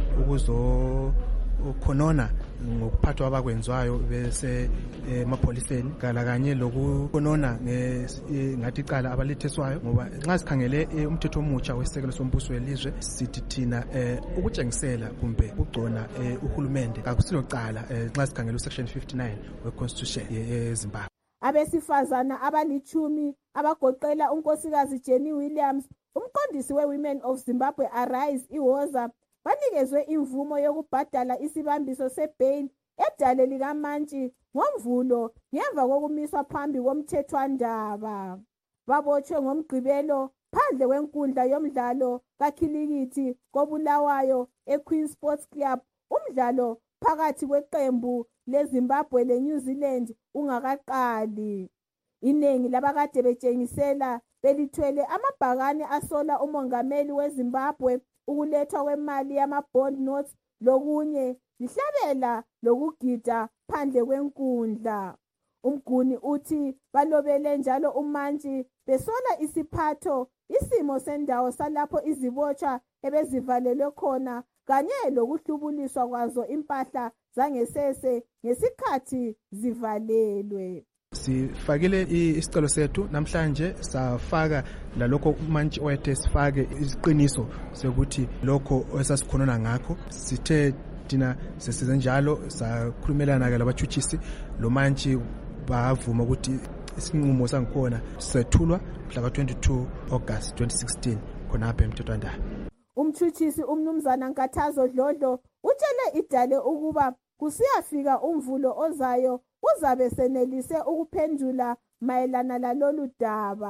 ukuzo ukhonona ngokuphathwa abakwenziwayo bese emapholiseni kala kanye lokukhonona ngathi icala abaletheswayo ngoba nxa sikhangele umthetho omutsha wesekelo sombuso welizwe sithi thina ukutshengisela kumbe ukugcona uhulumende akusilo cala nxa sikhangele usection fifty-nine weconstitution yeZimbabwe. Abesifazana abalichumi abagoqela unkosikazi Jenny Williams, umqondisi weWomen of Zimbabwe Arise iwoza banikezwe imvumo yokubhadala isibambiso sebail edale likaMantshi ngomvulo ngemva kokumiswa phambi komthethwandaba. Babotshwe ngomgqibelo phandle kwenkundla yomdlalo kaKhilikithi koBulawayo eQueen Sports Club, umdlalo phakathi kweqembu leZimbabwe leNew Zealand ungakaqali. Inengi labakade betshengisela belithwele amabhakane asola umongameli weZimbabwe, ukulethwa kwemali yama-bond notes lokunye lihlabela lokugida phandle kwenkundla. Umguni uthi balobele njalo uMantshi besola isiphatho, isimo sendawo salapho izibotshwa ebezivalelwe khona kanye lokuhlubuliswa kwazo impahla zangesese ngesikhathi zivalelwe. Sifakile isicelo sethu namhlanje safaka lalokho uMantshi oyethe sifake isiqiniso sokuthi lokho esasikhonona ngakho sithe thina sesize njalo sakhulumelana ke labachuchisi lo Mantshi bavuma ukuthi isinqumo sangikhona sethulwa mhla ka twenty-two August twenty sixteen khona apha emthethwandaba. Umchuchisi umnumzana Nkathazo Dlodlo utshele idale ukuba kusiyafika umvulo ozayo uzabe senelise ukuphendula mayelana lalolu daba.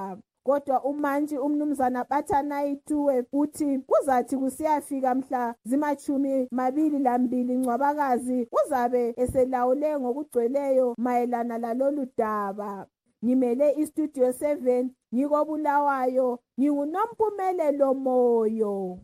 kodwa umantshi umnumzana Batanayituwe uthi kuzathi kusiyafika mhla zimachumi mabili lambili Ncwabakazi uzabe eselawule ngokugcweleyo mayelana lalolu daba. Ngimele istudio seven ngikobulawayo nginguNompumelelo Moyo.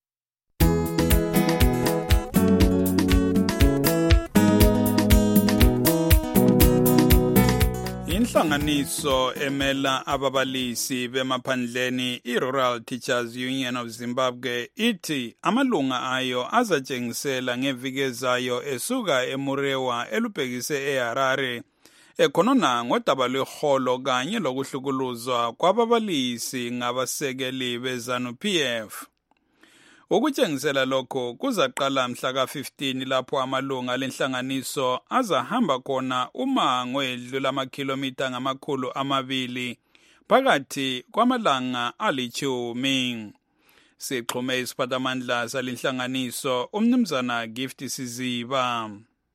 Inhlanganiso emela ababalisi bemaphandleni i-Rural Teachers Union of Zimbabwe ithi amalunga ayo azatshengisela ngeviki ezayo esuka eMurewa elubhekise eHarare ekhonona ngodaba lweholo kanye lokuhlukuluzwa kwababalisi ngabasekeli beZANU-P F. Ukutshengisela lokho kuzaqala mhla ka fifteen lapho amalunga lenhlanganiso azahamba khona umango edlula amakhilomitha ngamakhulu amabili phakathi kwamalanga alichumi. Sixhume isiphathamandla salenhlanganiso umnumzana Gift Siziba.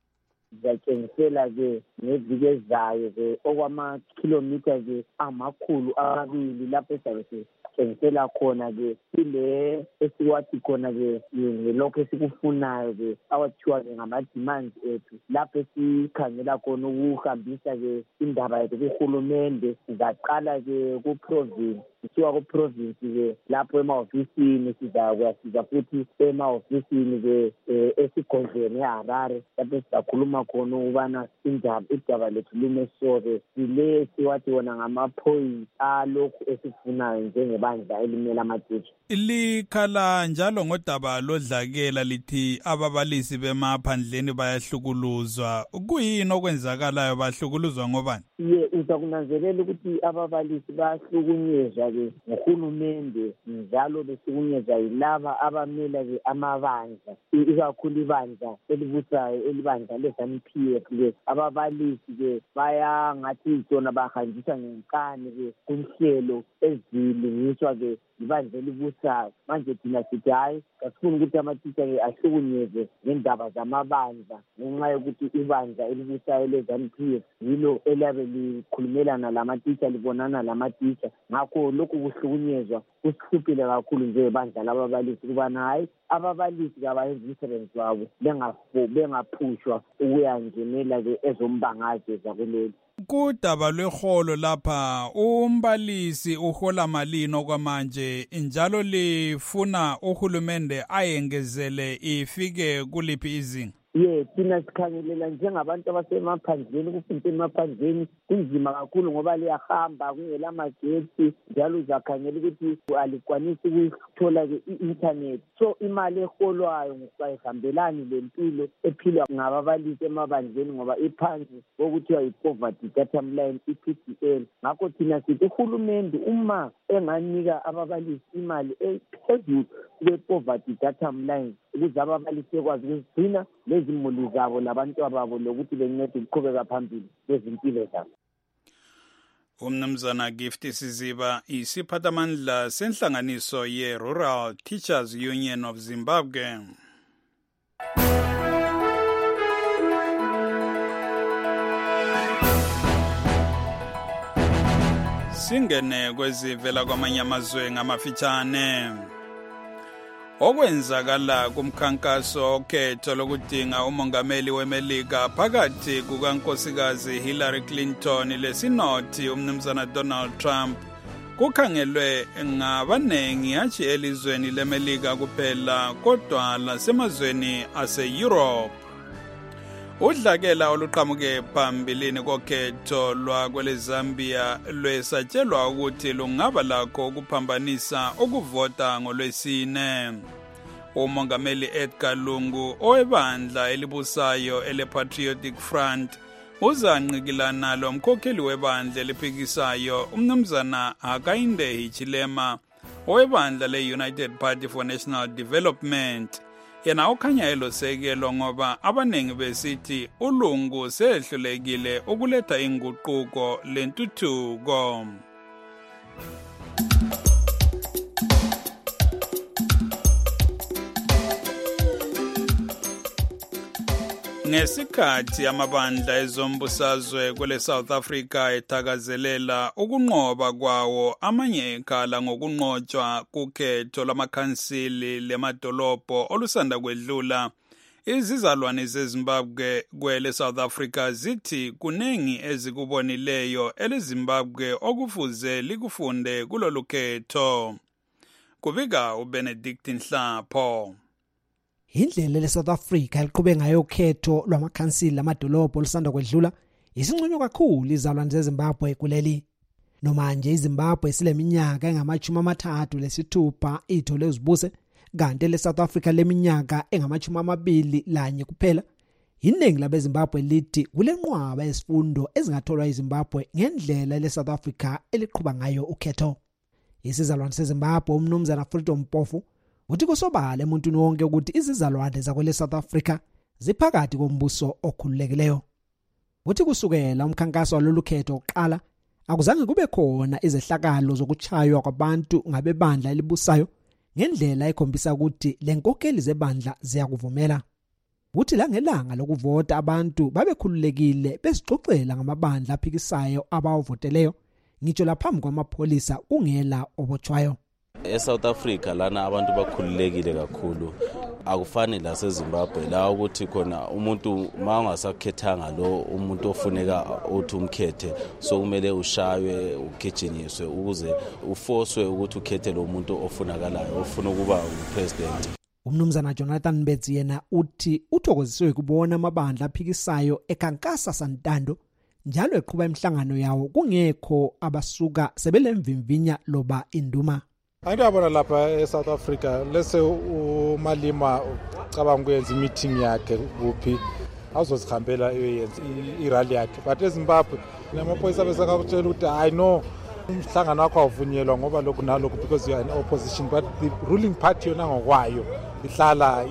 Zatshengisela ke ngeviki ezayo ke okwamakhilomitha ke amakhulu amabili lapho esabe sitshengisela khona ke ile esiwathi khona ke ngelokho esikufunayo ke awathiwa ngama-demands ethu lapho esikhangela khona ukuhambisa ke indaba yethu kuhulumende. Sizaqala ke ku-province kusuka ku-province ke lapho emahofisini sizakuyasiza futhi emahofisini ke esigodlweni eHarare lapho sizakhuluma khona ukubana indaba idaba lethu lumesoke sile siwathi wona ngama-point alokhu esifunayo njengebandla elimela amatitsha. Likhala njalo ngodaba lodlakela lithi ababalisi bemaphandleni bayahlukuluzwa. Kuyini okwenzakalayo bahlukuluzwa ngobani? Ye uzakunanzelela ukuthi ababalisi bayahlukunyezwa ke nguhulumende njalo behlukunyezwa yilaba abamela ke amabandla ikakhulu ibandla elibusayo elibandla leZANU-P F ke ababalisi ke baya ngathi zona bahanjiswa ngenkani ke kunhlelo ezilungiswa ke ibandla elibusayo. Manje thina sithi hayi kasifuni ukuthi amatitsha ke ahlukunyezwe ngendaba zamabandla ngenxa yokuthi ibandla elibusayo leZANU-P F yilo eliyabe likhulumelana lamatitsha libonana lamatitsha. Ngakho lokhu kuhlukunyezwa kusihluphile kakhulu njengebandla lababalisi ukubana hayi ababalisi kabayenza umsebenzi wabo bengaphushwa ukuyangenela ke ezombangazo zakuleli. Kudaba lweholo lapha umbalisi uhola malini okwamanje njalo lifuna uhulumende ayengezele ifike kuliphi izinga? Ye thina sikhangelela njengabantu abasemaphandleni ukufundisa emaphandleni kunzima kakhulu ngoba liyahamba kungela magetsi njalo uzakhangela ukuthi alikwanisi ukuthola ke i-internet. So imali eholwayo ngokuyihambelani lempilo ephilwa ngababalisi emaphandleni ngoba iphansi okuthiwa yi-poverty datum line i-P D L. Ngakho thina sithi uhulumende uma enganika ababalisi imali ephezulu kwe-poverty datum line ukuze ababalisi bekwazi ukuzigcina lezimuli zabo labantu babo lokuthi bencede ukuqhubeka phambili kwezimpilo zabo. Umnumzana Gift Siziba isiphathamandla senhlanganiso ye-Rural Teachers Union of Zimbabwe. Singene kwezivela kwamanye amazwe ngamafitshane. Okwenzakala kumkhankaso okhetho lokudinga umongameli weMelika phakathi kukankosikazi Hillary Clinton lesinothi umnumzana Donald Trump kukhangelwe ngabanengi hatshi elizweni leMelika kuphela kodwa lasemazweni ase-Europe. Udlakela oluqhamuke phambilini kokhetho lwakwele Zambia lwesatshelwa ukuthi lungaba lakho ukuphambanisa ukuvota ngolwesine. Umongameli Edgar Lungu owebandla elibusayo ele-Patriotic Front uzanqikilana lomkhokheli webandla eliphikisayo umnumzana Hakainde Hichilema owebandla le-United Party for National Development. Yena okhanya elosekelo ngoba abanengi besithi uLungu sehlulekile ukuletha inguquko lentuthuko. Ngesikhathi amabandla ezombusazwe kwele South Africa ethakazelela ukunqoba kwawo amanye ekhala ngokunqotshwa kukhetho lwamakhansili lemadolobho olusanda kwedlula, izizalwane zeZimbabwe kwele South Africa zithi kunengi ezikubonileyo eleZimbabwe okufuze likufunde kulolu khetho. Kubika uBenedict Nhlapho. Indlela leSouth Africa liqhube ngayo ukhetho lwamakhansili lamadolobho olusanda kwedlula isinconywa kakhulu izalwane zeZimbabwe kuleli. Noma nje iZimbabwe sileminyaka engamachumi amathathu lesithupha ithole uzibuse, kanti leSouth Africa leminyaka engamachumi amabili lanye kuphela, iningi labeZimbabwe lithi kulenqwaba yesifundo ezingatholwa iZimbabwe ngendlela leSouth Africa eliqhuba ngayo ukhetho. Isizalwane seZimbabwe umnumzana Freedom Mpofu uthi kusobala emuntwini wonke ukuthi izizalwane zakwele South Africa ziphakathi kombuso okhululekileyo. Uthi kusukela umkhankaso walolu khetho oqala akuzange kube khona izehlakalo zokuchaywa kwabantu ngabebandla elibusayo ngendlela ekhombisa ukuthi lenkokheli zebandla ziyakuvumela. Uthi la ngelanga lokuvota abantu babekhululekile besixoxela ngamabandla aphikisayo abawavoteleyo ngitsho laphambi kwamapholisa kungela obotshwayo. eSouth Africa lana abantu bakhululekile kakhulu, akufani la seZimbabwe la ukuthi khona umuntu mangasakhethanga lo umuntu ofuneka uthi umkhethe so kumele ushaywe ukejinyiswe ukuze ufoswe ukuthi ukhethe lo muntu ofunakalayo ofuna ukuba upresident. Umnumzana Jonathan Mbetsi yena uthi uthokoziswe kubona amabandla aphikisayo ekhankasa Santando njalo eqhuba imihlangano yawo kungekho abasuka sebelemvimvinya loba induma. Ayinto yabona lapha eSouth Africa lese uMalima ucabanga ukuyenza meeting yakhe kuphi awuzozihambela eyenza irally yakhe, but eZimbabwe namaphoyisa besakutshela ukuthi I know umhlangano wakho awuvunyelwa ngoba lokhu nalokhu because you are in opposition, but the ruling party yona ngokwayo ihlala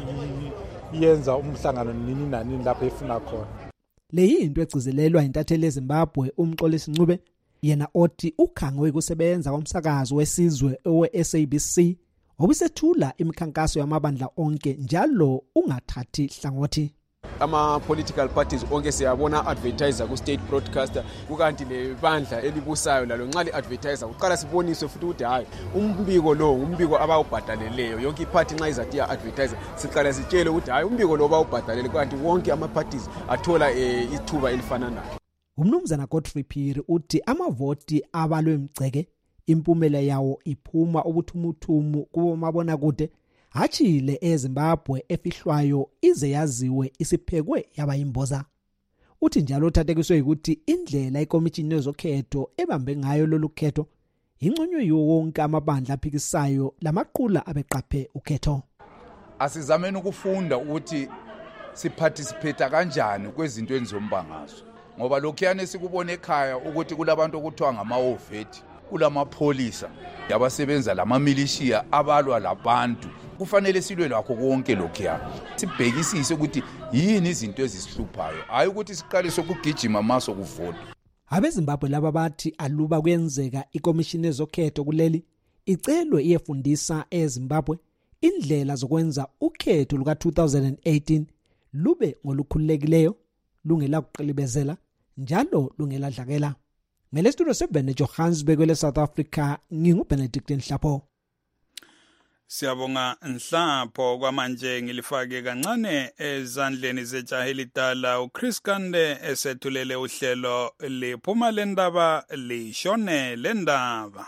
iyenza umhlangano nini nanini lapha efuna khona. Le yinto egcizelelwa intatheli eZimbabwe uMxolisi Ncube yena othi ukhangwe kusebenza komsakazo wesizwe owe-S A B C obisethula imikhankaso yamabandla onke njalo ungathathi hlangothi. Ama political parties onke siyabona advertiser ku state broadcaster, kukanti le bandla elibusayo lalo nxa li advertiser uqala siboniswe futhi ukuthi hayi umbiko lo umbiko abawubhadaleleyo, yonke iparty nxa izathi ya advertiser siqala sitshele ukuthi hayi umbiko lo bawubhadalele, kanti wonke ama parties athola eh, ithuba elifananayo. Umnumzana Godfrey Phiri uthi amavoti abalwe emgceke impumela yawo iphuma ubuthumuthumu kubo mabona kude hachile eZimbabwe efihlwayo ize yaziwe isiphekwe yaba imboza. Uthi njalo uthathekiswe ukuthi indlela ikomishini yezokhetho ebambe ngayo lolu khetho ingconywe yonke amabandla aphikisayo lamaqula abeqaphe ukhetho. Asizameni ukufunda ukuthi siparticipate kanjani kwezinto enzombangazo, ngoba lokhuyane sikubona ekhaya ukuthi kulabantu okuthiwa ngama-oveti, kulamapholisa yabasebenza lamamilishiya abalwa labantu. Kufanele silwe lakho konke lokhuyane, sibhekisise ukuthi yini izinto ezisihluphayo, hayi ukuthi siqale sokugijima maso kuvota. AbeZimbabwe laba bathi aluba kuyenzeka ikomishini yezokhetho kuleli icelwe iyefundisa eZimbabwe indlela zokwenza ukhetho luka two thousand eighteen lube ngolukhululekileyo, lungela kuqilibezela njalo lungela dlakela. Ngele studio seven eJohannesburg kwele South Africa, nginguBenedict Nhlapho. Siyabonga Nhlapho. Kwamanje ngilifake kancane ezandleni zejahe lidala uChris Kande esethulele uhlelo liphuma lendaba lishone lendaba.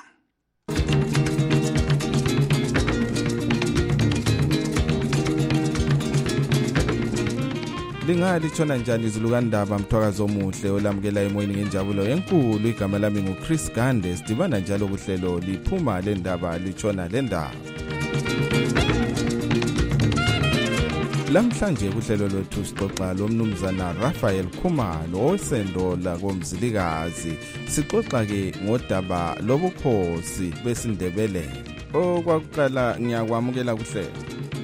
Lingali tshona njani izulukandaba mthwakazo omuhle olamukela emoyeni ngenjabulo enkulu. Igama lami nguChris Gande, sidibana njalo kuhlelo liphuma lendaba litshona lendaba. Lamhlanje kuhlelo lwethu sixoxa lomnumzana Raphael Khumalo osendo la komzilikazi. Sixoxa ke ngodaba lobukhosi besindebele. Okwakuqala ngiyakwamukela kuhlelo.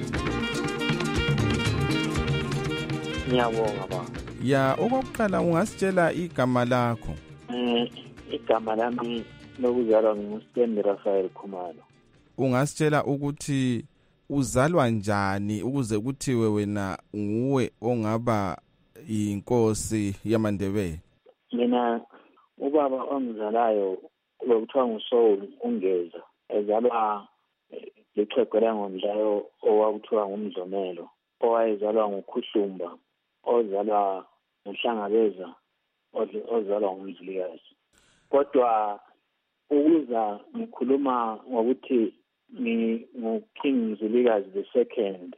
Ngiyabonga ba. Ya, okokuqala ungasitshela igama lakho? Eh, igama lami lokuzalwa nguStendi Raphael Khumalo. Ungasitshela ukuthi uzalwa njani ukuze kuthiwe wena nguwe ongaba inkosi yamaNdebele? Mina ubaba ongizalayo lokuthiwa nguSoul Ungeza ezalwa lixhegwela ngomdlayo owakuthiwa ngumdlomelo, owayezalwa ngukhuhlumba, ozalwa nguhlangabeza, ozalwa ngumzilikazi. Kodwa ukuza ngikhuluma ngokuthi nginguKing Mzilikazi the second,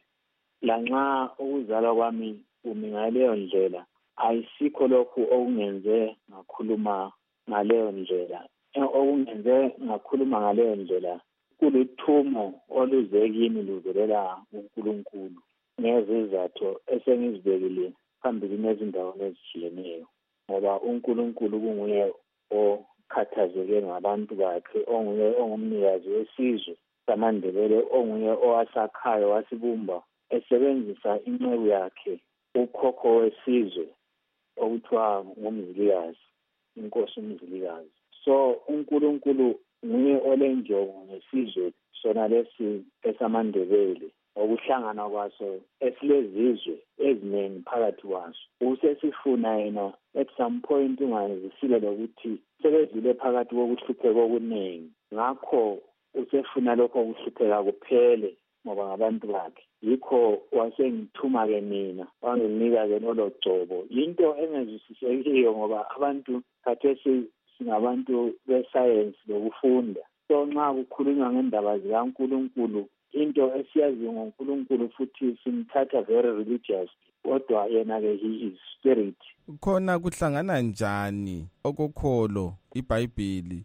lanxa ukuzalwa kwami umi ngaleyo ndlela, ayisikho lokhu okungenze ngakhuluma ngaleyo ndlela. Okungenze ngakhuluma ngaleyo ndlela kulithumo oluze kimi luvelela uNkulunkulu ngezizathu esengizibekile phambili nezindawo ezitshiyeneyo, ngoba uNkulunkulu kunguye okhathazeke ngabantu bakhe, onguye ongumnikazi wesizwe samaNdebele, onguye owasakhayo wasibumba esebenzisa inceku yakhe ukhokho wesizwe okuthiwa ngumzilikazi, inkosi umzilikazi. So uNkulunkulu nguye olenjongo ngesizwe sona lesi esamaNdebele, okuhlangana kwaso esilezizwe eziningi phakathi kwaso. Usesifuna yena at some point ungazisile lokuthi sebedlule phakathi kokuhlupheka okuningi, ngakho usefuna lokho kuhlupheka kuphele ngoba ngabantu bakhe. Yikho wasengithuma-ke mina, wanginika-ke lolo gcobo. Yinto engezwisisekiyo ngoba abantu khathesi singabantu besayensi lokufunda. So nxa kukhulunywa ngendaba zikaNkulunkulu, into esiyaziyo ngoNkulunkulu futhi simthatha very religious, kodwa yena-ke he is spirit. Khona kuhlangana njani okukholo iBhayibheli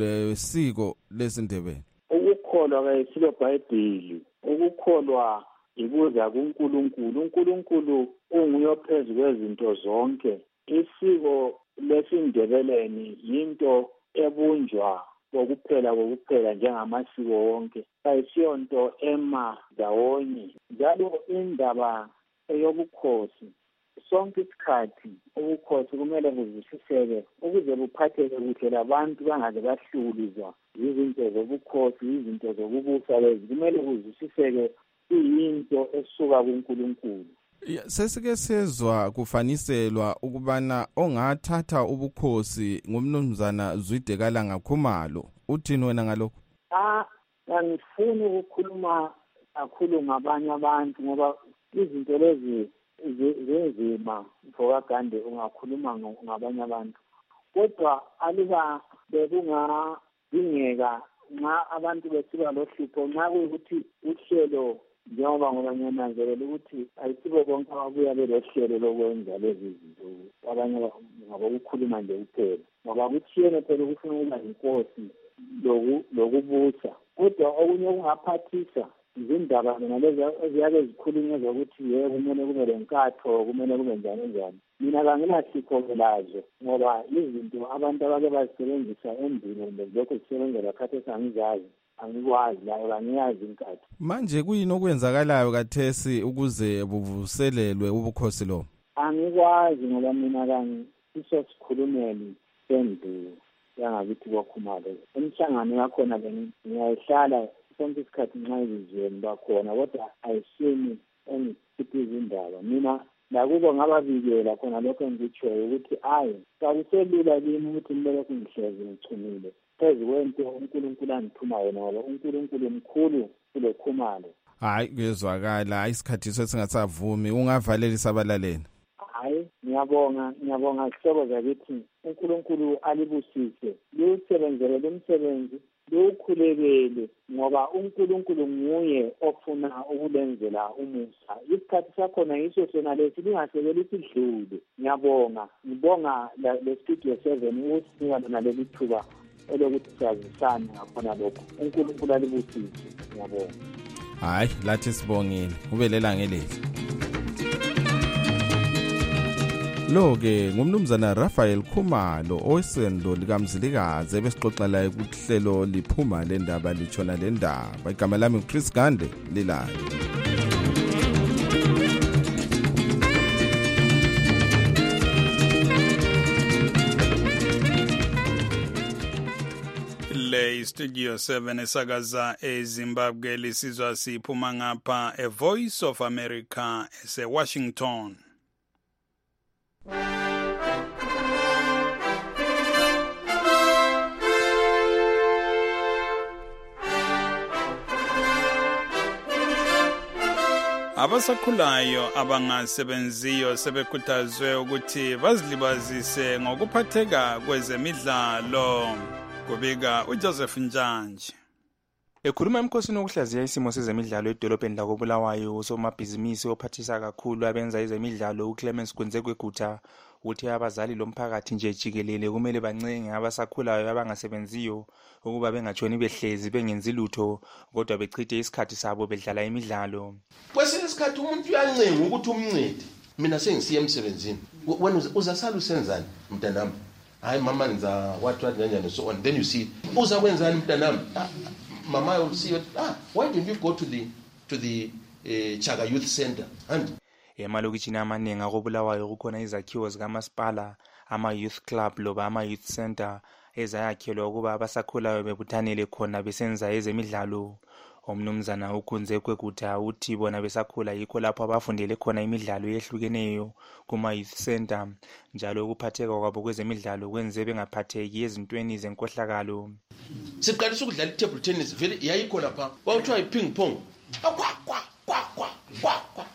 lesiko lesiNdebele? Ukukholwa ke silo Bhayibheli, ukukholwa ikuza kuNkulunkulu. uNkulunkulu unguye ophezu kwezinto zonke. Isiko lesiNdebeleni yinto ebunjwa kokuphela kokuphela njengamasiko wonke, ayisiyonto ema ndawonye. Njalo indaba eyobukhosi, sonke isikhathi ubukhosi kumele buzwisiseke ukuze buphatheke kuhle labantu bangaze bahlulizwa izinto zobukhosi, izinto zokubusa lezi kumele buzwisiseke iyinto esuka kuNkulunkulu. Sesike sezwa kufaniselwa ukubana ongathatha ubukhosi ngumnumzana Zwidekala Ngakhumalo. Uthini wena ngalokho? Ah, angifuni ukukhuluma kakhulu ngabanye abantu ngoba izinto lezi zenzima mfowagande ungakhuluma ngabanye abantu. Kodwa aluba bekungadingeka nxa abantu besiba lohlupho, nxa kuyikuthi uhlelo njengoba ngoba ngiyananzelela ukuthi ayisibo bonke ababuya belohlelo lokwenza lezi zinto, abanye ngabokukhuluma nje kuphela, ngoba kuthiyene phela ukufuna ukuba yinkosi lokubusa. Kodwa okunye okungaphathisa izindaba nalezi eziyabe zikhulunywe zokuthi yebo kumele kube lenkatho, kumele kube njani njani. Mina kangilahlipho lazo ngoba izinto abantu abake bazisebenzisa endlini kumbe lokho zisebenzela khathesi angizazi, angikwazi layo, kangiyazi inkatho. Manje kuyini okwenzakalayo kathesi ukuze buvuselelwe ubukhosi lo? Angikwazi ngoba mina kangiso sikhulumeli sendulo yangakithi kwaKhumalo. Emhlangano yakhona ngiyayihlala sonke isikhathi nxa izizweni bakhona, kodwa ayisini engikhipha izindaba. Mina lakubo ngababikela khona lokho engikutshoyo ukuthi hayi, kakuselula kimi ukuthi kumele kungihlezi ngichumile phezu kwento uNkulunkulu angithuma yona, ngoba uNkulunkulu mkhulu kule Khumalo. Hayi, kuyezwakala, isikhathi sesingasavumi. Ungavalelisa abalaleli? Hayi, ngiyabonga, ngiyabonga sihlobo zakithi. uNkulunkulu alibusise, liwusebenzele lumsebenzi, liwukhulekele, ngoba uNkulunkulu nguye ofuna ukulenzela umusa. Isikhathi sakhona yiso sona lesi, lingasekeli sidlule. Ngiyabonga, ngibonga le-Studio seven ukusinika lona leli thuba elokuthi sazisane ngakhona lokho. uNkulunkulu alibusise, ngiyabonga. Hayi, lathi sibongile, kube lela ngelezi. Lo-ke ngumnumzana Raphael Khumalo owesendo likaMzilikazi ebesixoxela kuhlelo liphuma le ndaba litshona le ndaba. Igama lami uChris Gande, lilayo. Le Studio seven esakaza eZimbabwe lisizwa siphuma ngapha eVoice of America ese Washington. Abasakhulayo abangasebenziyo sebekhuthazwe ukuthi bazilibazise ngokuphatheka kwezemidlalo. Kubika uJoseph Njanje. Ekhuluma emkhosini wokuhlaziya isimo sezemidlalo edolobheni lakoBulawayo, usomabhizinisi ophathisa kakhulu abenza ezemidlalo uClemens Kunzekwegutha uthi abazali lomphakathi nje jikelele kumele bancenge abasakhulayo abangasebenziyo ukuba bengatshoni behlezi bengenzi lutho kodwa bechithe isikhathi sabo bedlala imidlalo. Kwesinye isikhathi umuntu uyancenga ukuthi umncede. Mina sengisiya emsebenzini. Wena uzasala usenzani mntanami? Hayi mama ngiza what what njani so on. Then you see uza kwenzani mntanami? Mama will see you. Ah, why don't you go to the to the uh, Chaga Youth Center? And emalokishini amaningi akobulawayo kukhona izakhiwo zikamasipala, ama-youth club loba ama-youth center ezayakhelwa ukuba abasakhulayo bebuthanele khona besenza ezemidlalo. Umnumzana uKunzekwegutha uthi bona besakhula yikho lapho abafundele khona imidlalo ehlukeneyo kuma-youth center, njalo ukuphatheka kwabo kwezemidlalo kwenze bengaphatheki ezintweni zenkohlakalo. Siqalisa ukudlala i-table tennis vele yayikho lapha kwakuthiwa i-ping pong. Kwa kwa kwa kwa kwa kwa.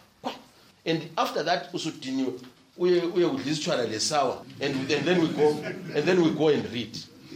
And after that usudiniwe uye uye kudlisitshwana lesawa and, and then we go and then we go and read.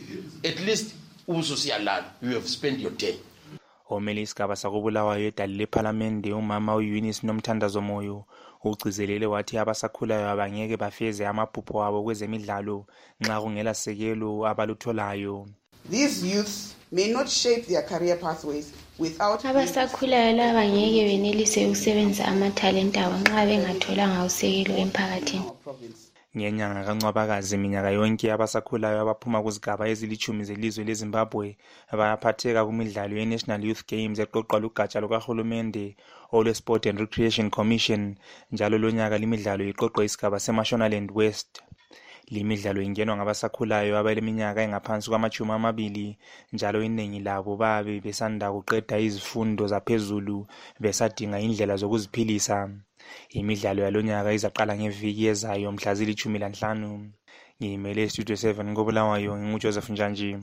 At least usosiyalala you have spent your day. Omele isigaba sakobulawayo edali lephalamende umama uEunice Nomthandazo Moyo ugcizelele wathi abasakhulayo abangeke bafeze amaphupho abo kwezemidlalo nxa kungela sekelo abalutholayo. These youths may not shape their career pathways without abasakhulayo laba ngeke benelise ukusebenzisa amathalenta abo nxa bengatholanga usekelo emphakathini. Ngenyanga kaNcwabakazi minyaka yonke abasakhulayo abaphuma kuzigaba ezilichumi zelizwe leZimbabwe bayaphatheka kumidlalo ye-National Youth Games eqoqwa lugatsha lukahulumende olwe-Sport and Recreation Commission, njalo lonyaka limidlalo iqoqwa isigaba seMashonaland West. Limidlalo ingenwa ngabasakhulayo abaleminyaka engaphansi kwamachumi amabili, njalo iningi labo babe besanda kuqeda izifundo zaphezulu besadinga indlela zokuziphilisa. Imidlalo yalonyaka izaqala ngeviki ezayo mhla zilithumi lanhlanu. Ngimele Studio seven koBulawayo nginguJoseph Njanje.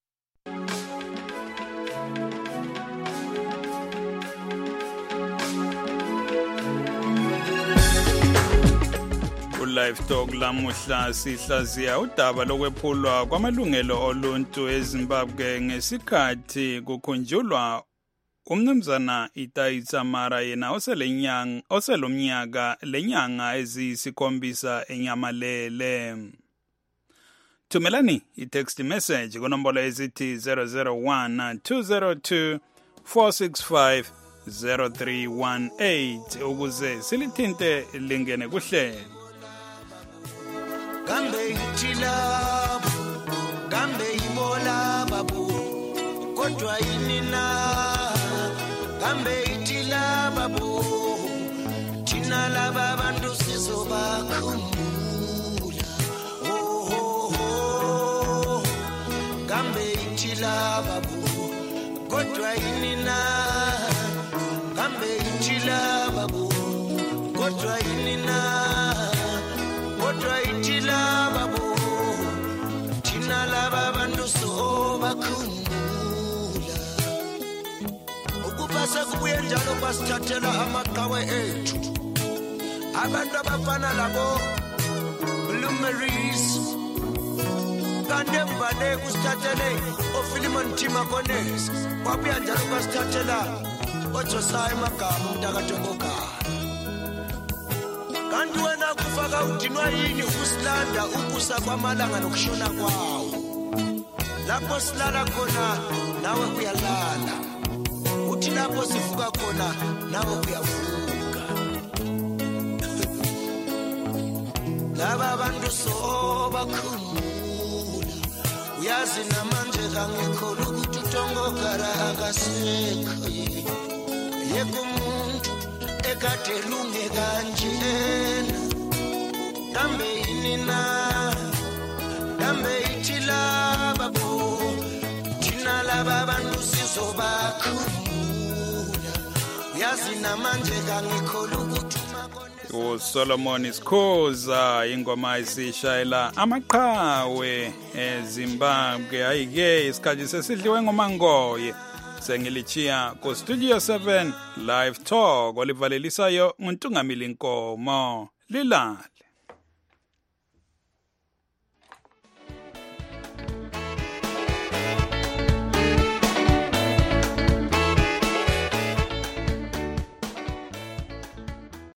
Live Talk lamuhla sihlaziya udaba lokwephulwa kwamalungelo oluntu eZimbabwe ngesikhathi kukhunjulwa umnumzana Itai Dzamara yena oselenyanga oselomnyaka lenyanga ezisikhombisa enyamalele. Thumelani i-text message kunombolo ezithi zero zero one two zero two four six five zero three one eight ukuze silithinte lingene kuhlelo. Gambe itila gambe ibola babu kodwa inina gambe itila babu tina laba bantu sizobakhumbula oh oh oh gambe itila babu kodwa inina gambe itila babu kodwa inina kodwa itila babu tina laba bantu sobakhumbula ukupasa kubuye njalo basithathela amaqhawe ethu abantu abafana labo Blumeries kande mbane kusithathele oFilimon Timakones kwabuya njalo basithathela oJosaya Magama umntakaTongoka. Kanti wena kufaka udinwa yini usilanda ukusa kwamalanga nokushona kwawo. Lapho silala khona nawe uyalala. Uthi lapho sivuka khona nawe uyavuka. Laba bantu sobakhumbula. Uyazi namanje kangekho ukuthi uTongoka akasekho. Yebo umuntu ekade lunge kanjena dambe inina dambe itila babu tina laba bantu sizobakhumbula uyazi namanje kangikho ukuthi uSolomon Sikhoza ingoma isishayela amaqhawe eZimbabwe. Ayike isikhathi sesidliwe ngomangoye sengilichiya ku Studio seven Live Talk olivalelisayo uNtungamili Nkomo lilale.